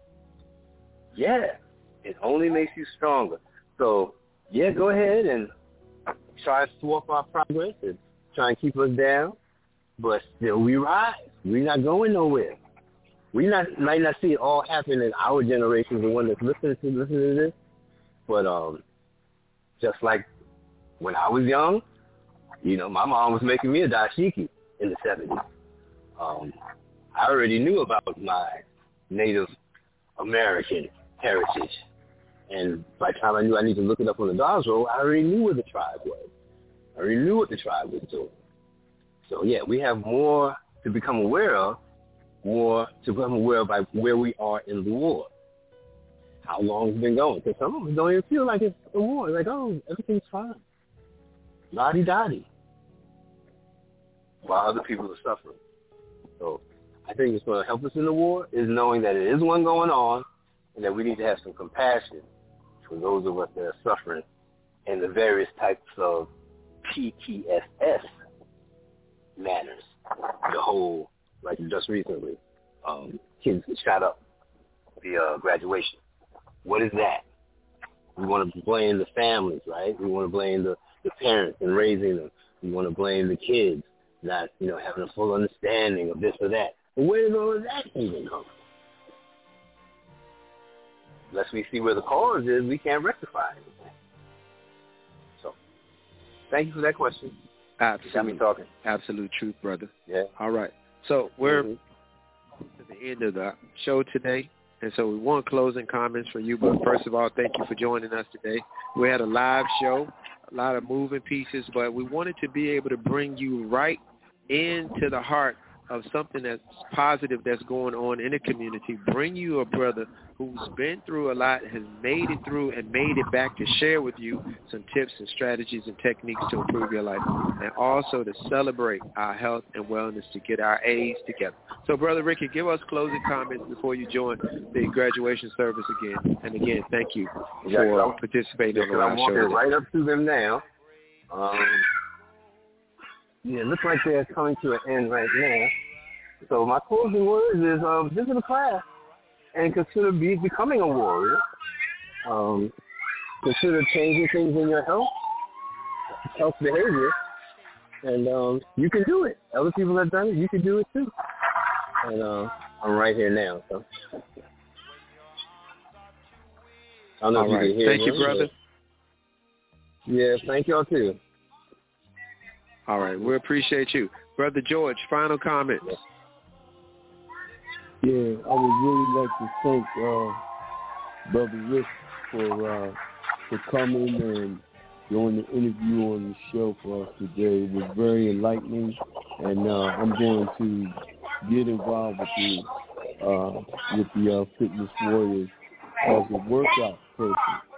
Yeah, it only makes you stronger. So, yeah, go ahead and try to thwart our progress and try and keep us down, but still we rise. We're not going nowhere. We not might not see it all happen in our generation, the one that's listening to listening to this, but um, just like when I was young, you know, my mom was making me a dashiki in the seventies. Um, I already knew about my Native American heritage. And by the time I knew I needed to look it up on the Dawes Roll, I already knew where the tribe was. I already knew what the tribe was doing. So, yeah, we have more to become aware of, more to become aware of by where we are in the war. How long it's been going. Because some of us don't even feel like it's a war. Like, oh, everything's fine. La-di-da-di. While other people are suffering. So I think what's going to help us in the war is knowing that it is one going on and that we need to have some compassion for those of us that are suffering in the various types of P T S S manners. The whole, like just recently, um, kids shot up the uh, graduation. What is that? We want to blame the families, right? We want to blame the, the parents and raising them. We want to blame the kids not, you know, having a full understanding of this or that. But where does all of that even come from? Unless we see where the cause is, we can't rectify anything. So, thank you for that question. Absolutely. Got me talking. Absolute truth, brother. Yeah. All right. So we're mm-hmm. to the end of the show today. And so we want closing comments from you. But first of all, thank you for joining us today. We had a live show, a lot of moving pieces, but we wanted to be able to bring you right into the heart of something that's positive that's going on in the community, bring you a brother who's been through a lot, has made it through and made it back to share with you some tips and strategies and techniques to improve your life, and also to celebrate our health and wellness to get our A's together. So, Brother Ricky, give us closing comments before you join the graduation service again. And again, thank you for yeah, participating yeah, on the live I'm show. walking right up to them now. Um, Yeah, it looks like they're coming to an end right now. So my closing words is um, visit the class and consider be, becoming a warrior. Um, consider changing things in your health, health behavior, and um, you can do it. Other people have done it. You can do it too. And uh, I'm right here now. So I don't know All if you right. can hear Thank me. you, brother. Yeah, thank y'all too. All right, we appreciate you. Brother George, final comments. Yeah, I would really like to thank uh, Brother Rick for uh, for coming and doing the interview on the show for us today. It was very enlightening, and uh, I'm going to get involved with the, uh, with the uh, Fitness Warriors as a workout person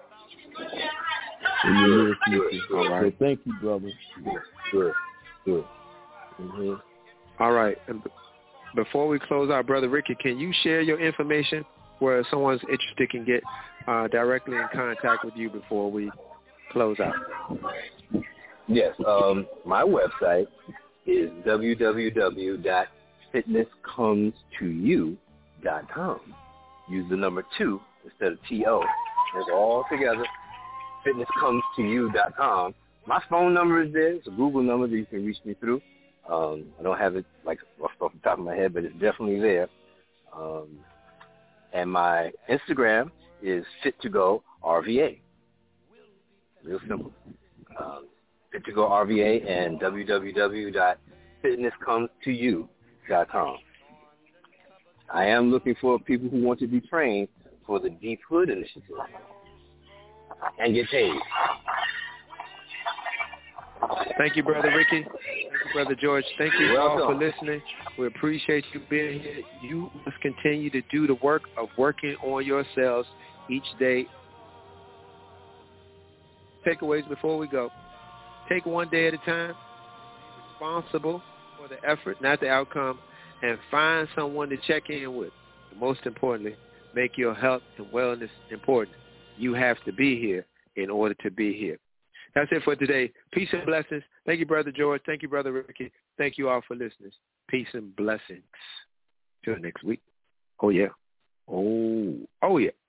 in the near future. All right. So thank you, brother. Good. Good. Mm-hmm. All right. And b- before we close out, Brother Ricky, can you share your information where someone's interested can get uh, directly in contact with you before we close out? Yes. Um, my website is w w w dot fitness comes to you dot com. Use the number two instead of T O. It's all together. fitness comes to you dot com. My phone number is there. It's a Google number that you can reach me through. Um, I don't have it like off the top of my head, but it's definitely there. Um, and my Instagram is fit to go R V A. Real simple. Um, fit to go R V A and w w w dot fitness comes to you dot com. I am looking for people who want to be trained for the Deep Hood Initiative and get paid. Thank you, Brother Ricky. Thank you, Brother George. Thank you You're all welcome. for listening. We appreciate you being here. You must continue to do the work of working on yourselves each day. Takeaways before we go. Take one day at a time. Be responsible for the effort, not the outcome, and find someone to check in with. And most importantly, make your health and wellness important. You have to be here in order to be here. That's it for today. Peace and blessings. Thank you, Brother George. Thank you, Brother Ricky. Thank you all for listening. Peace and blessings. Till next week. Oh, yeah. Oh, oh, yeah.